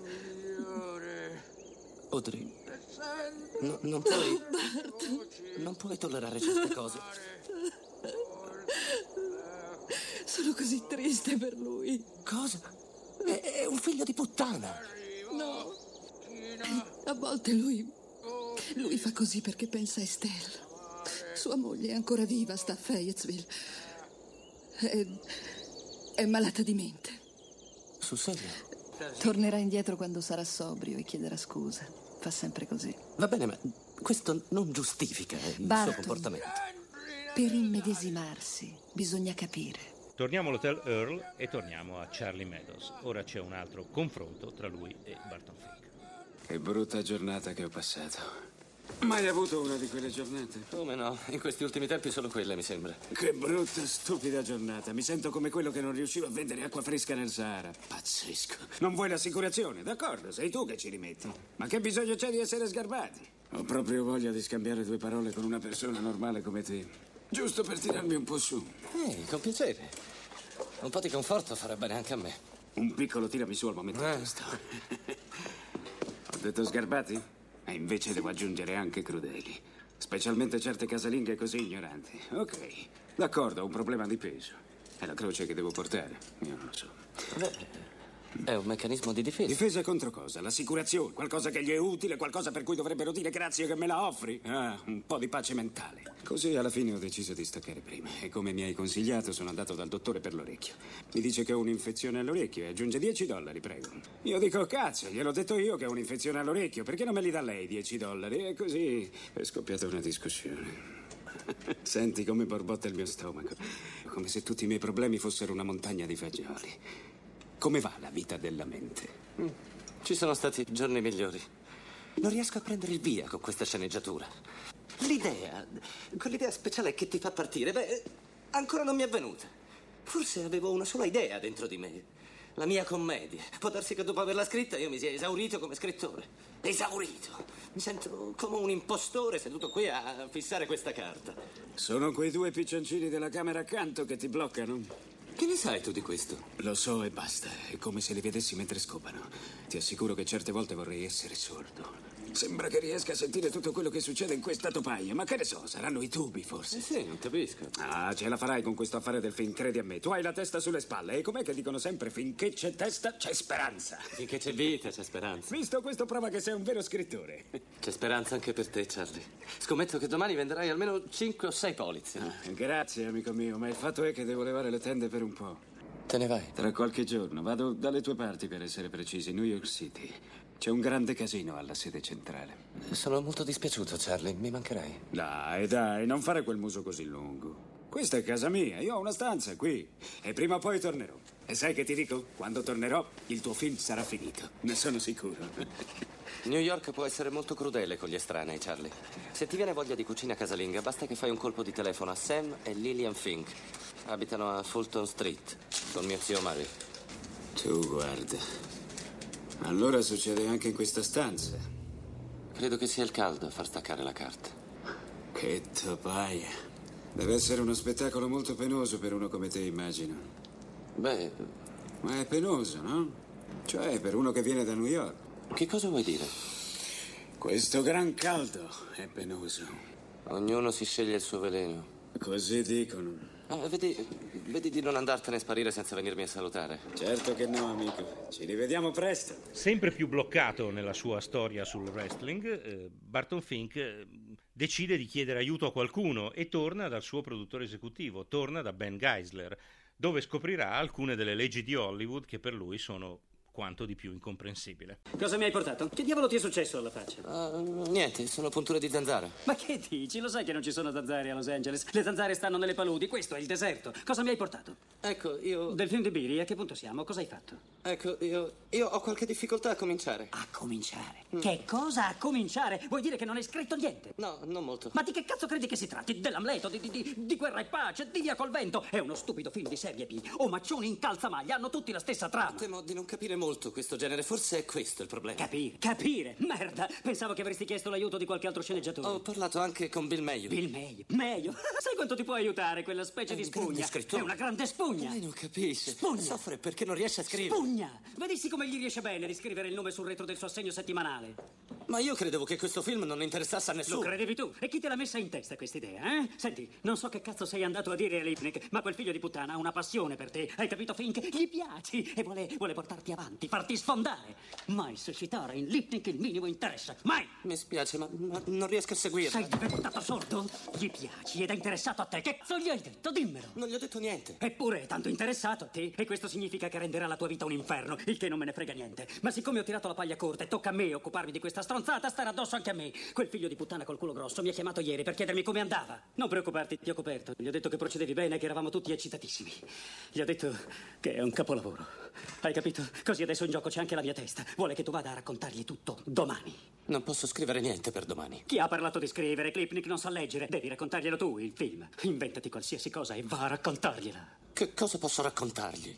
Audrey, no, non puoi... Non puoi tollerare certe cose. Sono così triste per lui. Cosa? È, è un figlio di puttana. No. A volte lui... Lui fa così perché pensa a Estelle. Sua moglie è ancora viva, sta a Fayetteville. È... è malata di mente. Sul serio? Tornerà indietro quando sarà sobrio e chiederà scusa. Fa sempre così. Va bene, ma questo non giustifica il Barton, suo comportamento. Per immedesimarsi bisogna capire. Torniamo all'Hotel Earl e torniamo a Charlie Meadows. Ora c'è un altro confronto tra lui e Barton Fink. Che brutta giornata che ho passato. Mai avuto una di quelle giornate? Come no? In questi ultimi tempi solo quelle, mi sembra. Che brutta, stupida giornata. Mi sento come quello che non riusciva a vendere acqua fresca nel Sahara. Pazzesco. Non vuoi l'assicurazione? D'accordo, sei tu che ci rimetti. Ma che bisogno c'è di essere sgarbati? Ho proprio voglia di scambiare due parole con una persona normale come te. Giusto per tirarmi un po' su. Ehi, con piacere. Un po' di conforto farà bene anche a me. Un piccolo tiramisù al momento Eh. giusto. Ho detto sgarbati? E invece devo aggiungere anche crudeli. Specialmente certe casalinghe così ignoranti. Ok, d'accordo, ho un problema di peso. È la croce che devo portare. Io non lo so. Beh, è un meccanismo di difesa. Difesa contro cosa? L'assicurazione? Qualcosa che gli è utile? Qualcosa per cui dovrebbero dire grazie che me la offri? Ah, un po' di pace mentale. Così alla fine ho deciso di staccare prima. E come mi hai consigliato sono andato dal dottore per l'orecchio. Mi dice che ho un'infezione all'orecchio e aggiunge dieci dollari, prego. Io dico cazzo, gliel'ho detto io che ho un'infezione all'orecchio. Perché non me li dà lei dieci dollari? E così è scoppiata una discussione. Senti come borbotta il mio stomaco. Come se tutti i miei problemi fossero una montagna di fagioli. Come va la vita della mente? Mm. Ci sono stati giorni migliori. Non riesco a prendere il via con questa sceneggiatura. L'idea, quell'idea speciale che ti fa partire, beh, ancora non mi è venuta. Forse avevo una sola idea dentro di me. La mia commedia. Può darsi che dopo averla scritta io mi sia esaurito come scrittore. Esaurito. Mi sento come un impostore seduto qui a fissare questa carta. Sono quei due piccioncini della camera accanto che ti bloccano. Che ne sai tu di questo? Lo so e basta. È come se li vedessi mentre scopano. Ti assicuro che certe volte vorrei essere sordo. Sembra che riesca a sentire tutto quello che succede in questa topaia. Ma che ne so, saranno i tubi forse. Eh sì, non capisco. Ah, ce la farai con questo affare del film, credi a me. Tu hai la testa sulle spalle. E com'è che dicono sempre finché c'è testa c'è speranza? Finché c'è vita c'è speranza. Visto questo prova che sei un vero scrittore. C'è speranza anche per te, Charlie. Scommetto che domani venderai almeno cinque o sei polizze. Ah, grazie, amico mio, ma il fatto è che devo levare le tende per un po'. Te ne vai? Tra qualche giorno. Vado dalle tue parti, per essere precisi, New York City. C'è un grande casino alla sede centrale. Sono molto dispiaciuto, Charlie. Mi mancherai. Dai, dai, non fare quel muso così lungo. Questa è casa mia, io ho una stanza qui. E prima o poi tornerò. E sai che ti dico? Quando tornerò, il tuo film sarà finito. Ne sono sicuro. New York può essere molto crudele con gli estranei, Charlie. Se ti viene voglia di cucina casalinga, basta che fai un colpo di telefono a Sam e Lillian Fink. Abitano a Fulton Street, con mio zio Mario. Tu guarda. Allora succede anche in questa stanza. Credo che sia il caldo a far staccare la carta. Che topaia. Deve essere uno spettacolo molto penoso per uno come te, immagino. Beh... Ma è penoso, no? Cioè, per uno che viene da New York. Che cosa vuoi dire? Questo gran caldo è penoso. Ognuno si sceglie il suo veleno. Così dicono. Ah, vedi, vedi di non andartene a sparire senza venirmi a salutare. Certo che no, amico. Ci rivediamo presto. Sempre più bloccato nella sua storia sul wrestling, eh, Barton Fink eh, decide di chiedere aiuto a qualcuno e torna dal suo produttore esecutivo, torna da Ben Geisler, dove scoprirà alcune delle leggi di Hollywood che per lui sono quanto di più incomprensibile. Cosa mi hai portato? Che diavolo ti è successo alla faccia? Uh, niente, sono punture di zanzara. Ma che dici? Lo sai che non ci sono zanzare a Los Angeles? Le zanzare stanno nelle paludi, questo è il deserto. Cosa mi hai portato? Ecco, io... Del film di Biri, a che punto siamo? Cosa hai fatto? Ecco, io, io ho qualche difficoltà a cominciare. A cominciare? Mm. Che cosa a cominciare? Vuoi dire che non hai scritto niente? No, non molto. Ma di che cazzo credi che si tratti? Dell'Amleto, di, di, di, di Guerra e Pace, di Via col Vento? È uno stupido film di serie B. Omaccioni in calzamaglia, hanno tutti la stessa trama. Temo di non capire molto questo genere. Forse è questo il problema. Capire, capire, merda. Pensavo che avresti chiesto l'aiuto di qualche altro sceneggiatore. Ho parlato anche con Bill Mayo. Bill Mayo? Mayo? Sai quanto ti può aiutare quella specie è di spugna? È una grande spugna. Lei non capisce. Spugna. Soffre perché non riesce a scrivere. Spugna. Vedessi come gli riesce bene di scrivere il nome sul retro del suo assegno settimanale. Ma io credevo che questo film non interessasse a nessuno. Lo credevi tu? E chi te l'ha messa in testa quest'idea, eh? Senti, non so che cazzo sei andato a dire a Lipnick, ma quel figlio di puttana ha una passione per te. Hai capito, Fink? Gli piaci e vuole, vuole portarti avanti, farti sfondare. Mai suscitare in Lipnick il minimo interesse. Mai! Mi spiace, ma, ma non riesco a seguirla. Sei diventato sordo? Gli piaci ed è interessato a te. Che cazzo gli hai detto? Dimmelo. Non gli ho detto niente. Eppure è tanto interessato a te. E questo significa che renderà la tua vita un inferno, il che non me ne frega niente. Ma siccome ho tirato la paglia corta e tocca a me occuparmi di questa stronza stronzata stare addosso anche a me. Quel figlio di puttana col culo grosso mi ha chiamato ieri per chiedermi come andava. Non preoccuparti, ti ho coperto. Gli ho detto che procedevi bene e che eravamo tutti eccitatissimi. Gli ho detto che è un capolavoro. Hai capito? Così adesso in gioco c'è anche la mia testa. Vuole che tu vada a raccontargli tutto domani. Non posso scrivere niente per domani. Chi ha parlato di scrivere? Lipnick non sa leggere. Devi raccontarglielo tu, il film. Inventati qualsiasi cosa e va a raccontargliela. Che cosa posso raccontargli?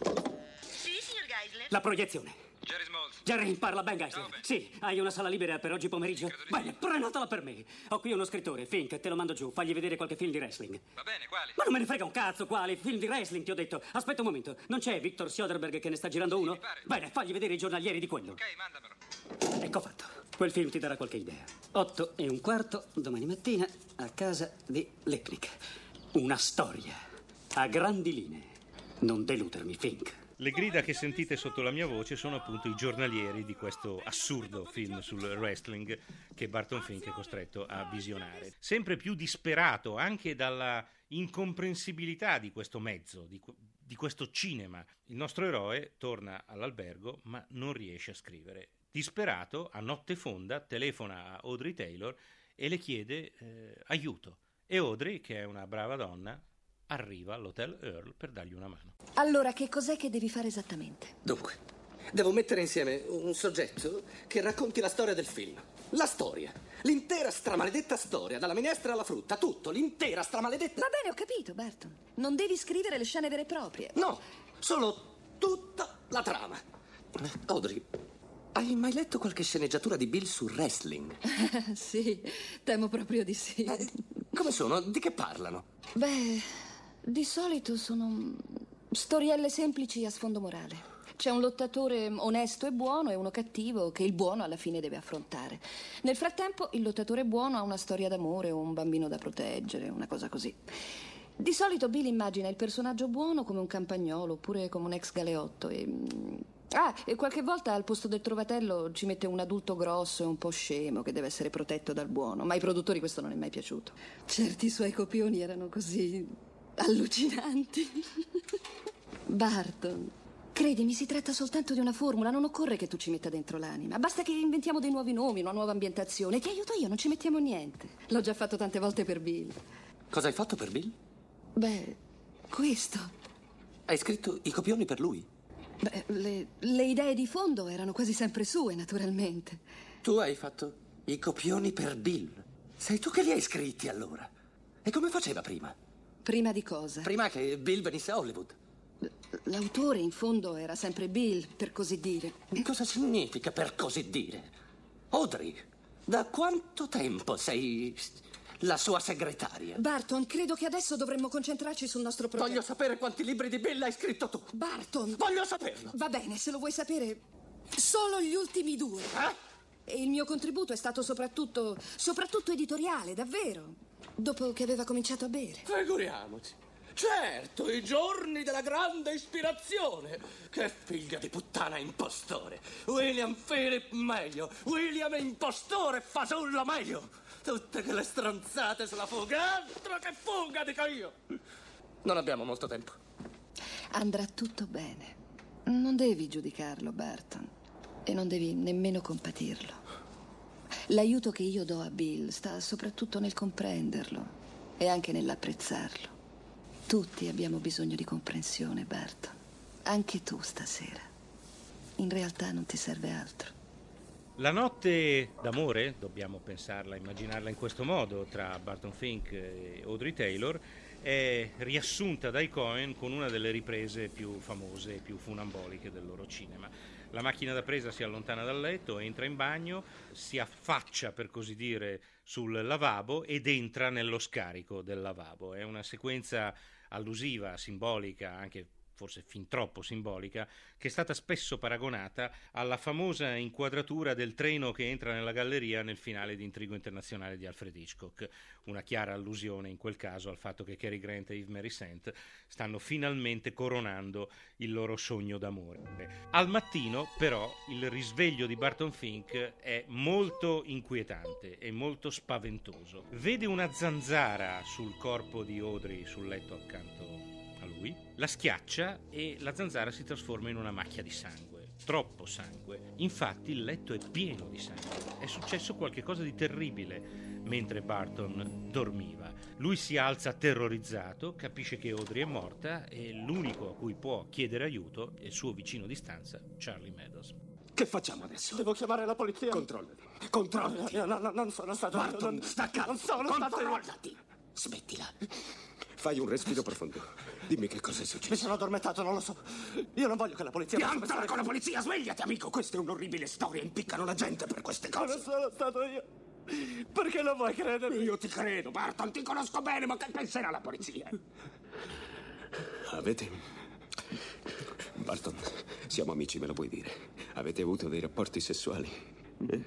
Sì, signor Geisler? La proiezione. Jerry Smalls. Jerry, parla Ben Geisler. Ciao, Ben. Sì, hai una sala libera per oggi pomeriggio? Bene, prenotala per me. Ho qui uno scrittore, Fink, te lo mando giù. Fagli vedere qualche film di wrestling. Va bene, quali? Ma non me ne frega un cazzo, quali? Film di wrestling, ti ho detto. Aspetta un momento, non c'è Victor Soderbergh che ne sta girando uno? mi pare. Bene, fagli vedere i giornalieri di quello. Ok, mandamelo. Ecco fatto. Quel film ti darà qualche idea. Otto e un quarto, domani mattina, a casa di Lipnick. Una storia. A grandi linee. Non deludermi, Fink. Le grida che sentite sotto la mia voce sono appunto i giornalieri di questo assurdo film sul wrestling che Barton Fink è costretto a visionare. Sempre più disperato anche dalla incomprensibilità di questo mezzo, di, di questo cinema, il nostro eroe torna all'albergo ma non riesce a scrivere. Disperato, a notte fonda, telefona a Audrey Taylor e le chiede eh, aiuto. E Audrey, che è una brava donna, arriva all'Hotel Earl per dargli una mano. Allora, che cos'è che devi fare esattamente? Dunque, devo mettere insieme un soggetto che racconti la storia del film. La storia. L'intera stramaledetta storia, dalla minestra alla frutta, tutto, l'intera stramaledetta... Va bene, ho capito, Barton. Non devi scrivere le scene vere e proprie. No, solo tutta la trama. Audrey, hai mai letto qualche sceneggiatura di Bill sul wrestling? Sì, temo proprio di sì. Eh, come sono? Di che parlano? Beh, di solito sono storielle semplici a sfondo morale. C'è un lottatore onesto e buono e uno cattivo che il buono alla fine deve affrontare. Nel frattempo il lottatore buono ha una storia d'amore o un bambino da proteggere, una cosa così. Di solito Bill immagina il personaggio buono come un campagnolo oppure come un ex galeotto e... Ah, e qualche volta al posto del trovatello ci mette un adulto grosso e un po' scemo che deve essere protetto dal buono, ma ai produttori questo non è mai piaciuto. Certi suoi copioni erano così allucinanti. Barton, credimi, si tratta soltanto di una formula, non occorre che tu ci metta dentro l'anima. Basta che inventiamo dei nuovi nomi, una nuova ambientazione. Ti aiuto io, non ci mettiamo niente. L'ho già fatto tante volte per Bill. Cosa hai fatto per Bill? Beh, questo. Hai scritto i copioni per lui? Beh, le, le idee di fondo erano quasi sempre sue, naturalmente. Tu hai fatto i copioni per Bill? Sei tu che li hai scritti, allora? E come faceva prima? Prima di cosa? Prima che Bill venisse a Hollywood. L'autore, in fondo, era sempre Bill, per così dire. Cosa significa per così dire? Audrey, da quanto tempo sei la sua segretaria? Barton, credo che adesso dovremmo concentrarci sul nostro progetto. Voglio sapere quanti libri di Bill hai scritto tu. Barton! Voglio saperlo. Va bene, se lo vuoi sapere, solo gli ultimi due. Eh? E il mio contributo è stato soprattutto, soprattutto editoriale, davvero. Dopo che aveva cominciato a bere. Figuriamoci. Certo, i giorni della grande ispirazione. Che figlia di puttana impostore. William Philip meglio. William impostore fasullo meglio. Tutte quelle stronzate sulla fuga. Altro che fuga, dico io. Non abbiamo molto tempo. Andrà tutto bene. Non devi giudicarlo, Barton. E non devi nemmeno compatirlo. L'aiuto che io do a Bill sta soprattutto nel comprenderlo e anche nell'apprezzarlo. Tutti abbiamo bisogno di comprensione, Barton. Anche tu stasera. In realtà non ti serve altro. La notte d'amore, dobbiamo pensarla, immaginarla in questo modo, tra Barton Fink e Audrey Taylor, è riassunta dai Coen con una delle riprese più famose e più funamboliche del loro cinema. La macchina da presa si allontana dal letto, entra in bagno, si affaccia, per così dire, sul lavabo ed entra nello scarico del lavabo. È una sequenza allusiva, simbolica, anche forse fin troppo simbolica, che è stata spesso paragonata alla famosa inquadratura del treno che entra nella galleria nel finale di Intrigo internazionale di Alfred Hitchcock, una chiara allusione in quel caso al fatto che Cary Grant e Yves Mérisant stanno finalmente coronando il loro sogno d'amore. Al mattino, però, il risveglio di Barton Fink è molto inquietante e molto spaventoso. Vede una zanzara sul corpo di Audrey sul letto accanto a lui, la schiaccia e la zanzara si trasforma in una macchia di sangue, troppo sangue. Infatti il letto è pieno di sangue. è successo qualcosa di terribile mentre Barton dormiva. Lui si alza terrorizzato, capisce che Audrey è morta e l'unico a cui può chiedere aiuto è il suo vicino di stanza, Charlie Meadows. Che facciamo adesso? Devo chiamare la polizia. Controllati. Controllati. No, no, no, non sono stato... Barton, non, sta calmo. Non sono stato... Controllati. Smettila. Fai un respiro profondo. Dimmi che cosa è successo. Mi sono addormentato, non lo so. Io non voglio che la polizia... Piantala con la polizia, svegliati, amico. Questa è un'orribile storia. Impiccano la gente per queste cose. Non sono stato io. Perché non vuoi credermi? Io ti credo, Barton, ti conosco bene, ma che penserà la polizia? Avete... Barton, siamo amici, me lo puoi dire. Avete avuto dei rapporti sessuali? Eh?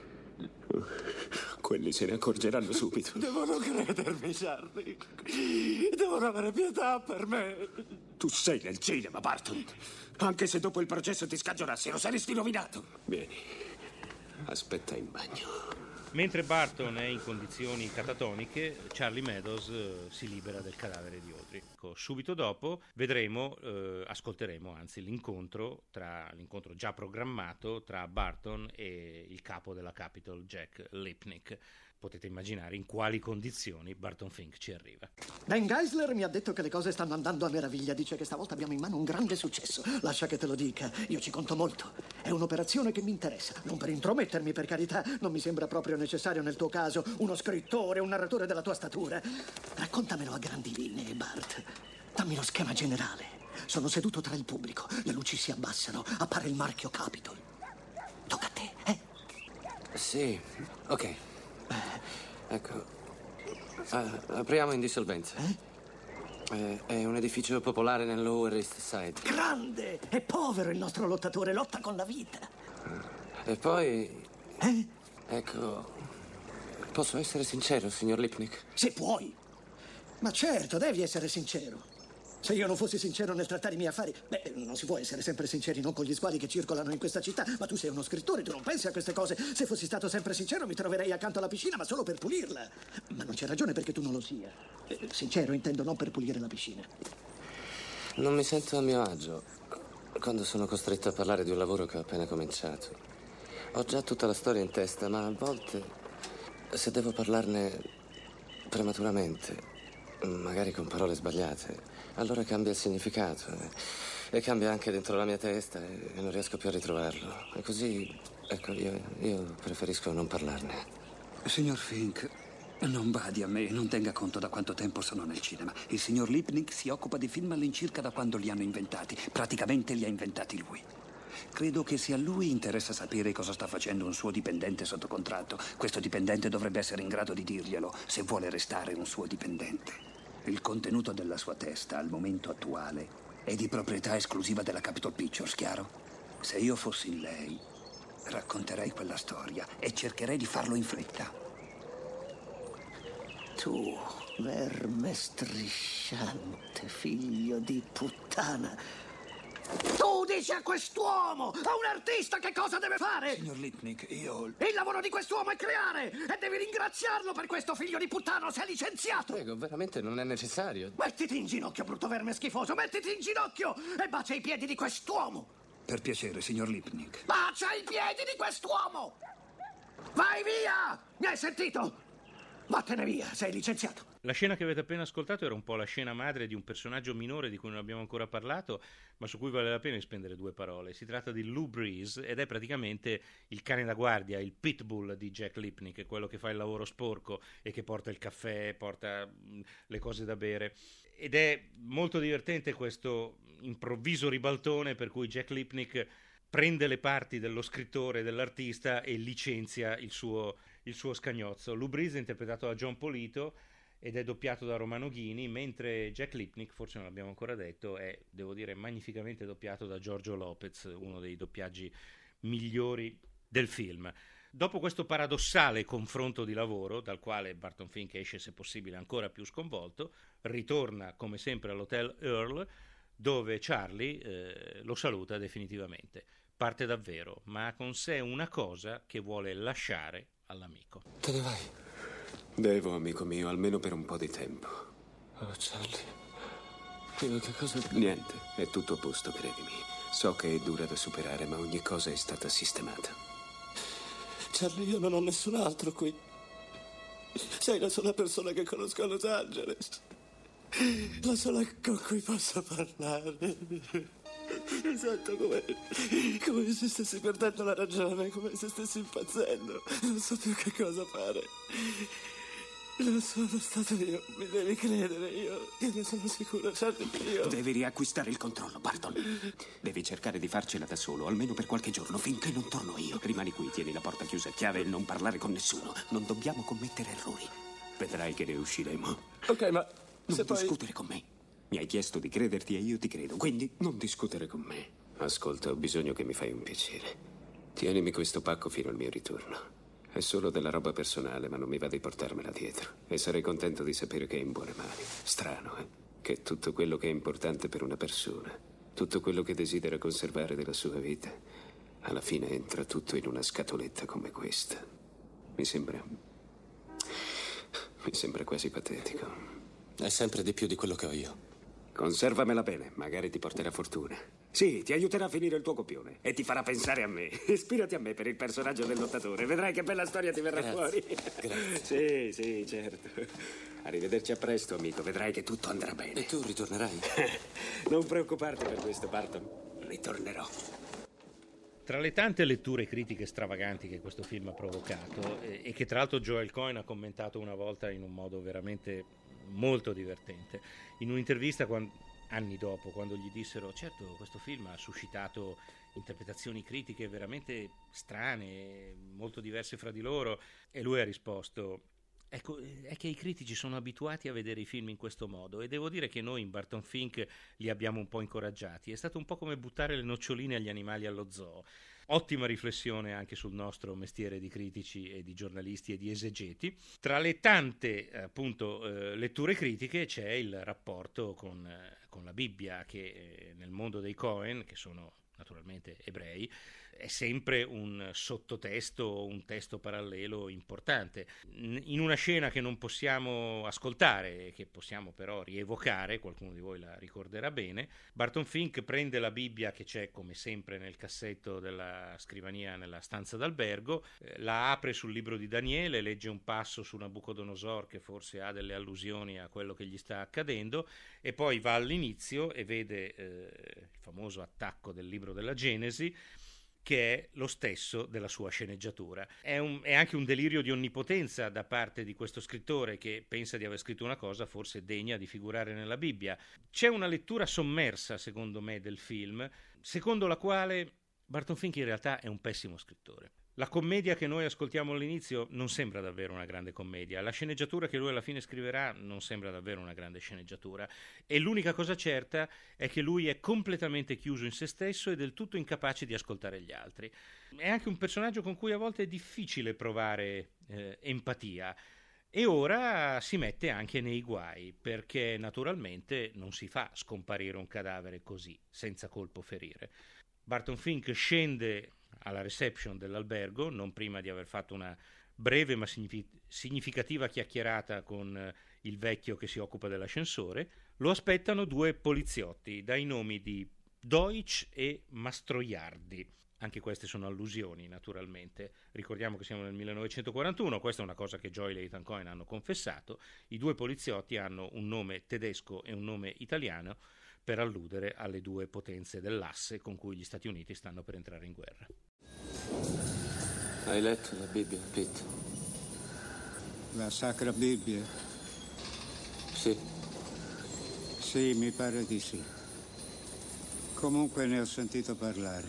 Quelli se ne accorgeranno subito. Devono credermi, Charlie. Devono avere pietà per me. Tu sei nel cinema, Barton. Anche se dopo il processo ti scagionassero, saresti rovinato. Vieni, aspetta in bagno. Mentre Barton è in condizioni catatoniche, Charlie Meadows eh, si libera del cadavere di Audrey. Subito dopo vedremo, eh, ascolteremo anzi l'incontro, tra, l'incontro già programmato tra Barton e il capo della Capitol, Jack Lipnick. Potete immaginare in quali condizioni Barton Fink ci arriva. Ben Geisler mi ha detto che le cose stanno andando a meraviglia. Dice che stavolta abbiamo in mano un grande successo. Lascia che te lo dica, io ci conto molto. È un'operazione che mi interessa. Non per intromettermi, per carità. Non mi sembra proprio necessario nel tuo caso uno scrittore, un narratore della tua statura. Raccontamelo a grandi linee, Bart. Dammi lo schema generale. Sono seduto tra il pubblico. Le luci si abbassano. Appare il marchio Capitol. Tocca a te, eh? Sì, ok. Ecco, ah, apriamo in dissolvenza. Eh? Eh, è un edificio popolare nel Lower East Side. Grande! È povero il nostro lottatore, lotta con la vita. E poi... Eh? Ecco, posso essere sincero, signor Lipnick? Se puoi. Ma certo, devi essere sincero. Se io non fossi sincero nel trattare i miei affari... Beh, non si può essere sempre sinceri, non con gli sguardi che circolano in questa città. Ma tu sei uno scrittore, tu non pensi a queste cose. Se fossi stato sempre sincero mi troverei accanto alla piscina, ma solo per pulirla. Ma non c'è ragione perché tu non lo sia. Eh, sincero intendo, non per pulire la piscina. Non mi sento a mio agio quando sono costretto a parlare di un lavoro che ho appena cominciato. Ho già tutta la storia in testa, ma a volte, se devo parlarne prematuramente, magari con parole sbagliate, allora cambia il significato eh, e cambia anche dentro la mia testa e, e non riesco più a ritrovarlo. E così, ecco, io, io preferisco non parlarne. Signor Fink, non badi a me, non tenga conto da quanto tempo sono nel cinema. Il signor Lipnick si occupa di film all'incirca da quando li hanno inventati. Praticamente li ha inventati lui. Credo che sia a lui interessa sapere cosa sta facendo un suo dipendente sotto contratto. Questo dipendente dovrebbe essere in grado di dirglielo se vuole restare un suo dipendente. Il contenuto della sua testa, al momento attuale, è di proprietà esclusiva della Capitol Pictures, chiaro? Se io fossi in lei, racconterei quella storia e cercherei di farlo in fretta. Tu, verme strisciante, figlio di puttana. Tu dici a quest'uomo, a un artista, che cosa deve fare? Signor Lipnick, io... Il lavoro di quest'uomo è creare e devi ringraziarlo per questo, figlio di puttana, sei licenziato. Prego, veramente non è necessario. Mettiti in ginocchio, brutto verme schifoso, mettiti in ginocchio e bacia i piedi di quest'uomo. Per piacere, signor Lipnick. Bacia i piedi di quest'uomo! Vai via! Mi hai sentito? Vattene via, sei licenziato. La scena che avete appena ascoltato era un po' la scena madre di un personaggio minore di cui non abbiamo ancora parlato, ma su cui vale la pena spendere due parole. Si tratta di Lou Breeze ed è praticamente il cane da guardia, il pitbull di Jack Lipnick, quello che fa il lavoro sporco e che porta il caffè, porta le cose da bere. Ed è molto divertente questo improvviso ribaltone per cui Jack Lipnick prende le parti dello scrittore e dell'artista e licenzia il suo, il suo scagnozzo. Lou Breeze è interpretato da John Polito ed è doppiato da Romano Ghini, mentre Jack Lipnick, forse non l'abbiamo ancora detto, è, devo dire, magnificamente doppiato da Giorgio Lopez, uno dei doppiaggi migliori del film. Dopo questo paradossale confronto di lavoro, dal quale Barton Fink esce se possibile ancora più sconvolto, ritorna come sempre all'Hotel Earl, dove Charlie eh, lo saluta definitivamente. Parte davvero, ma ha con sé una cosa che vuole lasciare all'amico. Te ne vai? Devo, amico mio, almeno per un po' di tempo. Oh, Charlie. Io che cosa... Niente, è tutto a posto, credimi. So che è dura da superare, ma ogni cosa è stata sistemata. Charlie, io non ho nessun altro qui. Sei la sola persona che conosco a Los Angeles. La sola con cui posso parlare. Mi sento come, come se stessi perdendo la ragione, come se stessi impazzendo. Non so più che cosa fare. Non sono stato io, mi devi credere, io, io ne sono sicuro, Charlie, io... Devi riacquistare il controllo, Barton. Devi cercare di farcela da solo, almeno per qualche giorno, finché non torno io. Rimani qui, tieni la porta chiusa a chiave e non parlare con nessuno. Non dobbiamo commettere errori. Vedrai che ne usciremo. Ok, ma Non se poi... discutere con me. Mi hai chiesto di crederti e io ti credo, quindi non discutere con me. Ascolta, ho bisogno che mi fai un piacere. Tienimi questo pacco fino al mio ritorno. È solo della roba personale, ma non mi va di portarmela dietro. E sarei contento di sapere che è in buone mani. Strano, eh? Che tutto quello che è importante per una persona, tutto quello che desidera conservare della sua vita, alla fine entra tutto in una scatoletta come questa. Mi sembra... Mi sembra quasi patetico. È sempre di più di quello che ho io. Conservamela bene, magari ti porterà fortuna. Sì, ti aiuterà a finire il tuo copione e ti farà pensare a me. Ispirati a me per il personaggio del lottatore. Vedrai che bella storia ti verrà Grazie. fuori. Grazie. Sì, sì, certo. Arrivederci a presto, amico. Vedrai che tutto andrà bene. E tu ritornerai? Non preoccuparti per questo, Barton. Ritornerò. Tra le tante letture critiche stravaganti che questo film ha provocato, eh, e che tra l'altro Joel Cohen ha commentato una volta in un modo veramente molto divertente, in un'intervista quando, anni dopo, quando gli dissero certo questo film ha suscitato interpretazioni critiche veramente strane, molto diverse fra di loro, e lui ha risposto: ecco, è che i critici sono abituati a vedere i film in questo modo e devo dire che noi in Barton Fink li abbiamo un po' incoraggiati. È stato un po' come buttare le noccioline agli animali allo zoo. Ottima riflessione anche sul nostro mestiere di critici e di giornalisti e di esegeti. Tra le tante appunto eh, letture critiche c'è il rapporto con, eh, con la Bibbia, che eh, nel mondo dei Cohen, che sono naturalmente ebrei, è sempre un sottotesto, un testo parallelo importante. In una scena che non possiamo ascoltare, che possiamo però rievocare, qualcuno di voi la ricorderà bene, Barton Fink prende la Bibbia che c'è come sempre nel cassetto della scrivania nella stanza d'albergo, la apre sul libro di Daniele, legge un passo su Nabucodonosor che forse ha delle allusioni a quello che gli sta accadendo, e poi va all'inizio e vede eh, il famoso attacco del libro della Genesi, che è lo stesso della sua sceneggiatura. È, un, è anche un delirio di onnipotenza da parte di questo scrittore che pensa di aver scritto una cosa forse degna di figurare nella Bibbia. C'è una lettura sommersa, secondo me, del film, secondo la quale Barton Fink in realtà è un pessimo scrittore. La commedia che noi ascoltiamo all'inizio non sembra davvero una grande commedia, la sceneggiatura che lui alla fine scriverà non sembra davvero una grande sceneggiatura, e l'unica cosa certa è che lui è completamente chiuso in se stesso e del tutto incapace di ascoltare gli altri. È anche un personaggio con cui a volte è difficile provare eh, empatia, e ora si mette anche nei guai, perché naturalmente non si fa scomparire un cadavere così, senza colpo ferire. Barton Fink scende alla reception dell'albergo, non prima di aver fatto una breve ma significativa chiacchierata con il vecchio che si occupa dell'ascensore. Lo aspettano due poliziotti dai nomi di Deutsch e Mastroiardi. Anche queste sono allusioni, naturalmente. Ricordiamo che siamo nel millenovecentoquarantuno, questa è una cosa che Joel e Ethan Cohen hanno confessato. I due poliziotti hanno un nome tedesco e un nome italiano per alludere alle due potenze dell'asse con cui gli Stati Uniti stanno per entrare in guerra. Hai letto la Bibbia, Pete? La Sacra Bibbia? Sì. Sì, mi pare di sì. Comunque ne ho sentito parlare.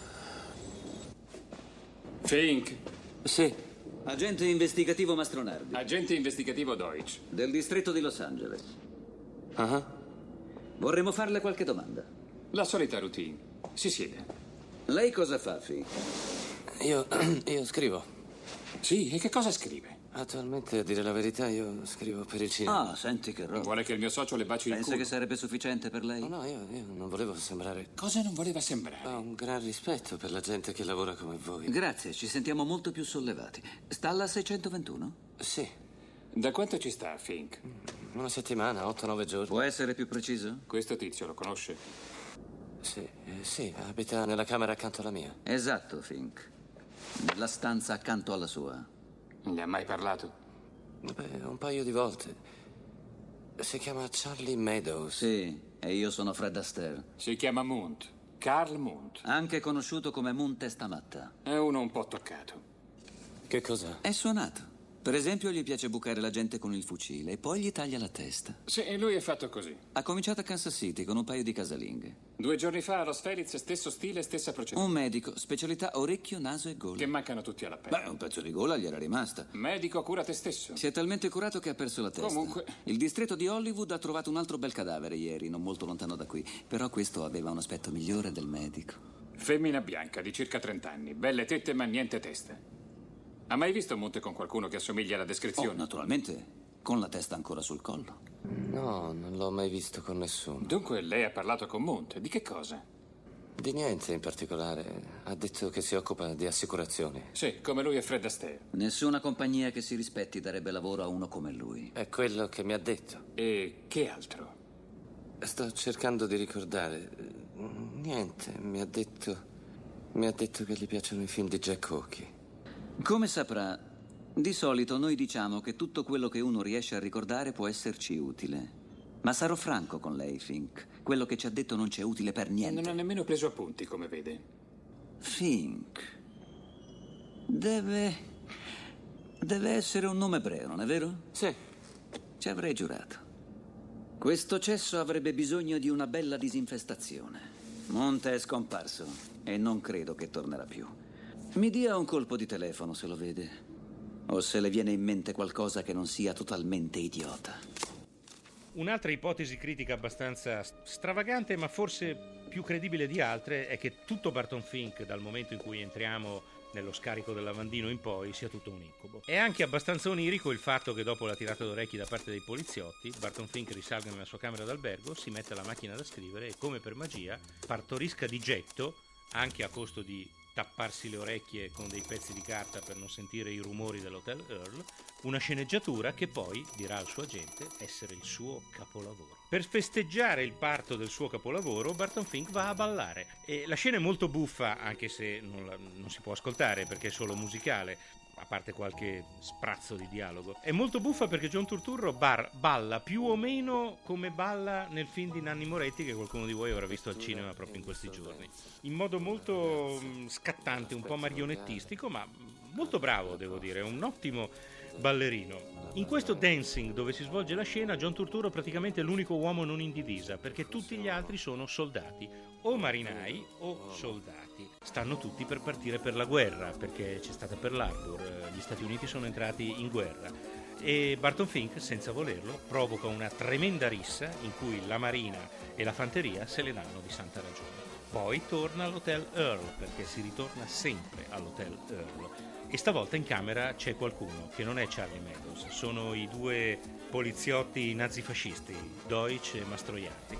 Fink. Sì. Agente investigativo Mastronardi. Agente investigativo Deutsch. Del distretto di Los Angeles. Ah. Uh-huh. Vorremmo farle qualche domanda. La solita routine. Si siede. Lei cosa fa, Fink? Io, io scrivo. Sì, e che cosa scrive? Attualmente, a dire la verità, io scrivo per il cinema. Ah, senti che roba. Vuole che il mio socio le baci il Pensa culo? che sarebbe sufficiente per lei? No, no, io, io non volevo sembrare... Cosa non voleva sembrare? Ho un gran rispetto per la gente che lavora come voi. Grazie, ci sentiamo molto più sollevati. Sta alla seicentoventuno? Sì. Da quanto ci sta, Fink? Una settimana, otto nove giorni. Può essere più preciso? Questo tizio lo conosce? Sì, eh, sì, abita nella camera accanto alla mia. Esatto, Fink. nella stanza accanto alla sua. Ne ha mai parlato? Beh, un paio di volte. Si chiama Charlie Meadows. Sì, e io sono Fred Astaire. Si chiama Munt. Carl Munt. Anche conosciuto come Munt Testamatta. È uno un po' toccato. Che cos'ha? È suonato. Per esempio, gli piace bucare la gente con il fucile e poi gli taglia la testa. Sì, e lui è fatto così. Ha cominciato a Kansas City con un paio di casalinghe. Due giorni fa a Los Feliz, stesso stile, stessa procedura. Un medico, specialità orecchio, naso e gola. Che mancano tutti all'appello. Beh, un pezzo di gola gli era rimasta. Medico, cura te stesso. Si è talmente curato che ha perso la testa. Comunque... Il distretto di Hollywood ha trovato un altro bel cadavere ieri, non molto lontano da qui. Però questo aveva un aspetto migliore del medico. Femmina bianca, di circa trenta anni. Belle tette ma niente testa. Ha mai visto Monte con qualcuno che assomiglia alla descrizione? Oh, naturalmente, con la testa ancora sul collo. No, non l'ho mai visto con nessuno. Dunque lei ha parlato con Monte, di che cosa? Di niente in particolare. Ha detto che si occupa di assicurazioni. Sì, come lui è Fred Astaire. Nessuna compagnia che si rispetti darebbe lavoro a uno come lui. È quello che mi ha detto. E che altro? Sto cercando di ricordare. Niente, mi ha detto... Mi ha detto che gli piacciono i film di Jack Hawkey. Come saprà, di solito noi diciamo che tutto quello che uno riesce a ricordare può esserci utile. Ma sarò franco con lei, Fink. Quello che ci ha detto non c'è utile per niente. Non ha nemmeno preso appunti, come vede. Fink. Deve... Deve essere un nome ebreo, non è vero? Sì. Ci avrei giurato. Questo cesso avrebbe bisogno di una bella disinfestazione. Monte è scomparso e non credo che tornerà più. Mi dia un colpo di telefono se lo vede. O se le viene in mente qualcosa che non sia totalmente idiota. Un'altra ipotesi critica abbastanza stravagante, ma forse più credibile di altre, è che tutto Barton Fink, dal momento in cui entriamo nello scarico del lavandino in poi, sia tutto un incubo. È anche abbastanza onirico il fatto che dopo la tirata d'orecchi da parte dei poliziotti, Barton Fink risalga nella sua camera d'albergo, si mette alla macchina da scrivere e, come per magia, partorisca di getto, anche a costo di tapparsi le orecchie con dei pezzi di carta per non sentire i rumori dell'Hotel Earl, una sceneggiatura che poi, dirà al suo agente, essere il suo capolavoro. Per festeggiare il parto del suo capolavoro, Barton Fink va a ballare. E la scena è molto buffa, anche se non, la, non si può ascoltare perché è solo musicale, a parte qualche sprazzo di dialogo. È molto buffa perché John Turturro bar, balla più o meno come balla nel film di Nanni Moretti, che qualcuno di voi avrà visto al cinema proprio in questi giorni. In modo molto scattante, un po' marionettistico, ma molto bravo, devo dire, è un ottimo ballerino. In questo dancing dove si svolge la scena, John Turturro praticamente è l'unico uomo non in divisa, perché tutti gli altri sono soldati, o marinai o soldati. Stanno tutti per partire per la guerra, perché c'è stata Pearl Harbor, gli Stati Uniti sono entrati in guerra. E Barton Fink, senza volerlo, provoca una tremenda rissa in cui la marina e la fanteria se le danno di santa ragione. Poi torna all'Hotel Earl, perché si ritorna sempre all'Hotel Earl. E stavolta in camera c'è qualcuno che non è Charlie Meadows, sono i due poliziotti nazifascisti, Deutsch e Mastroianni.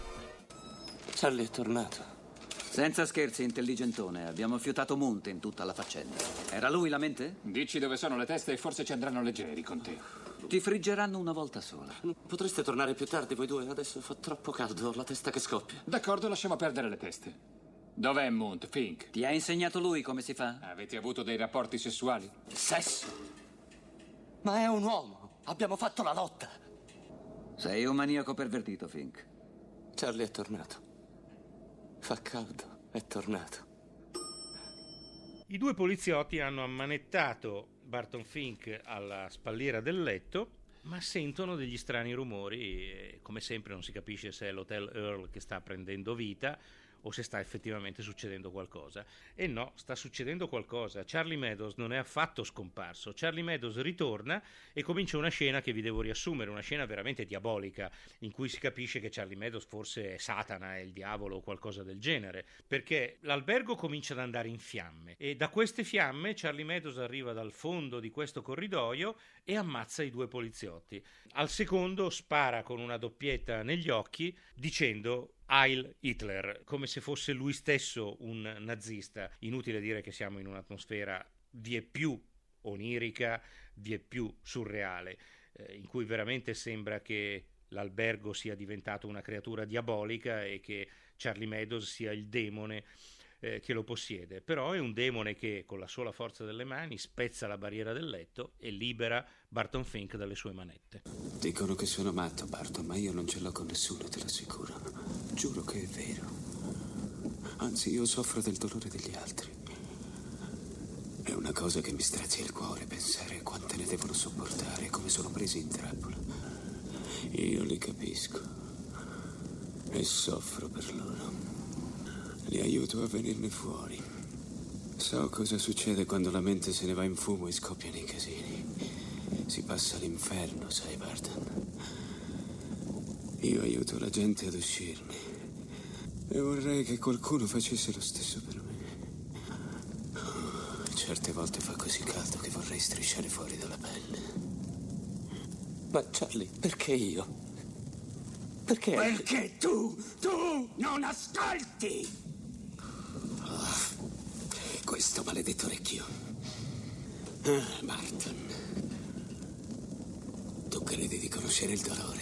Charlie è tornato. Senza scherzi, intelligentone, abbiamo fiutato Monte in tutta la faccenda. Era lui la mente? Dici dove sono le teste e forse ci andranno leggeri con te. Ti friggeranno una volta sola. Potreste tornare più tardi voi due? Adesso fa troppo caldo, ho la testa che scoppia. D'accordo, lasciamo perdere le teste. Dov'è Munt, Fink? Ti ha insegnato lui come si fa? Avete avuto dei rapporti sessuali? Sesso? Ma è un uomo. Abbiamo fatto la lotta. Sei un maniaco pervertito, Fink. Charlie è tornato. Fa caldo, è tornato. I due poliziotti hanno ammanettato Barton Fink alla spalliera del letto, ma sentono degli strani rumori e, come sempre, non si capisce se è l'Hotel Earl che sta prendendo vita o se sta effettivamente succedendo qualcosa. E no, sta succedendo qualcosa. Charlie Meadows non è affatto scomparso. Charlie Meadows ritorna e comincia una scena che vi devo riassumere, una scena veramente diabolica, in cui si capisce che Charlie Meadows forse è Satana, è il diavolo o qualcosa del genere, perché l'albergo comincia ad andare in fiamme e da queste fiamme Charlie Meadows arriva dal fondo di questo corridoio e ammazza i due poliziotti. Al secondo spara con una doppietta negli occhi dicendo Heil Hitler, come se fosse lui stesso un nazista. Inutile dire che siamo in un'atmosfera vie più onirica, vie più surreale, eh, in cui veramente sembra che l'albergo sia diventato una creatura diabolica e che Charlie Meadows sia il demone eh, che lo possiede, però è un demone che con la sola forza delle mani spezza la barriera del letto e libera Barton Fink dalle sue manette. Dicono che sono matto, Barton, ma io non ce l'ho con nessuno, te lo assicuro. Giuro che è vero. Anzi, io soffro del dolore degli altri. È una cosa che mi strazia il cuore pensare quante ne devono sopportare, come sono presi in trappola. Io li capisco e soffro per loro. Li aiuto a venirne fuori. So cosa succede quando la mente se ne va in fumo e scoppiano i casini. Si passa all'inferno, sai, Barton. Io aiuto la gente ad uscirne e vorrei che qualcuno facesse lo stesso per me. Certe volte fa così caldo che vorrei strisciare fuori dalla pelle. Ma Charlie, perché io? Perché? Perché tu, tu non ascolti! Oh, questo maledetto orecchio. Ah, Barton. Tu credi di conoscere il dolore?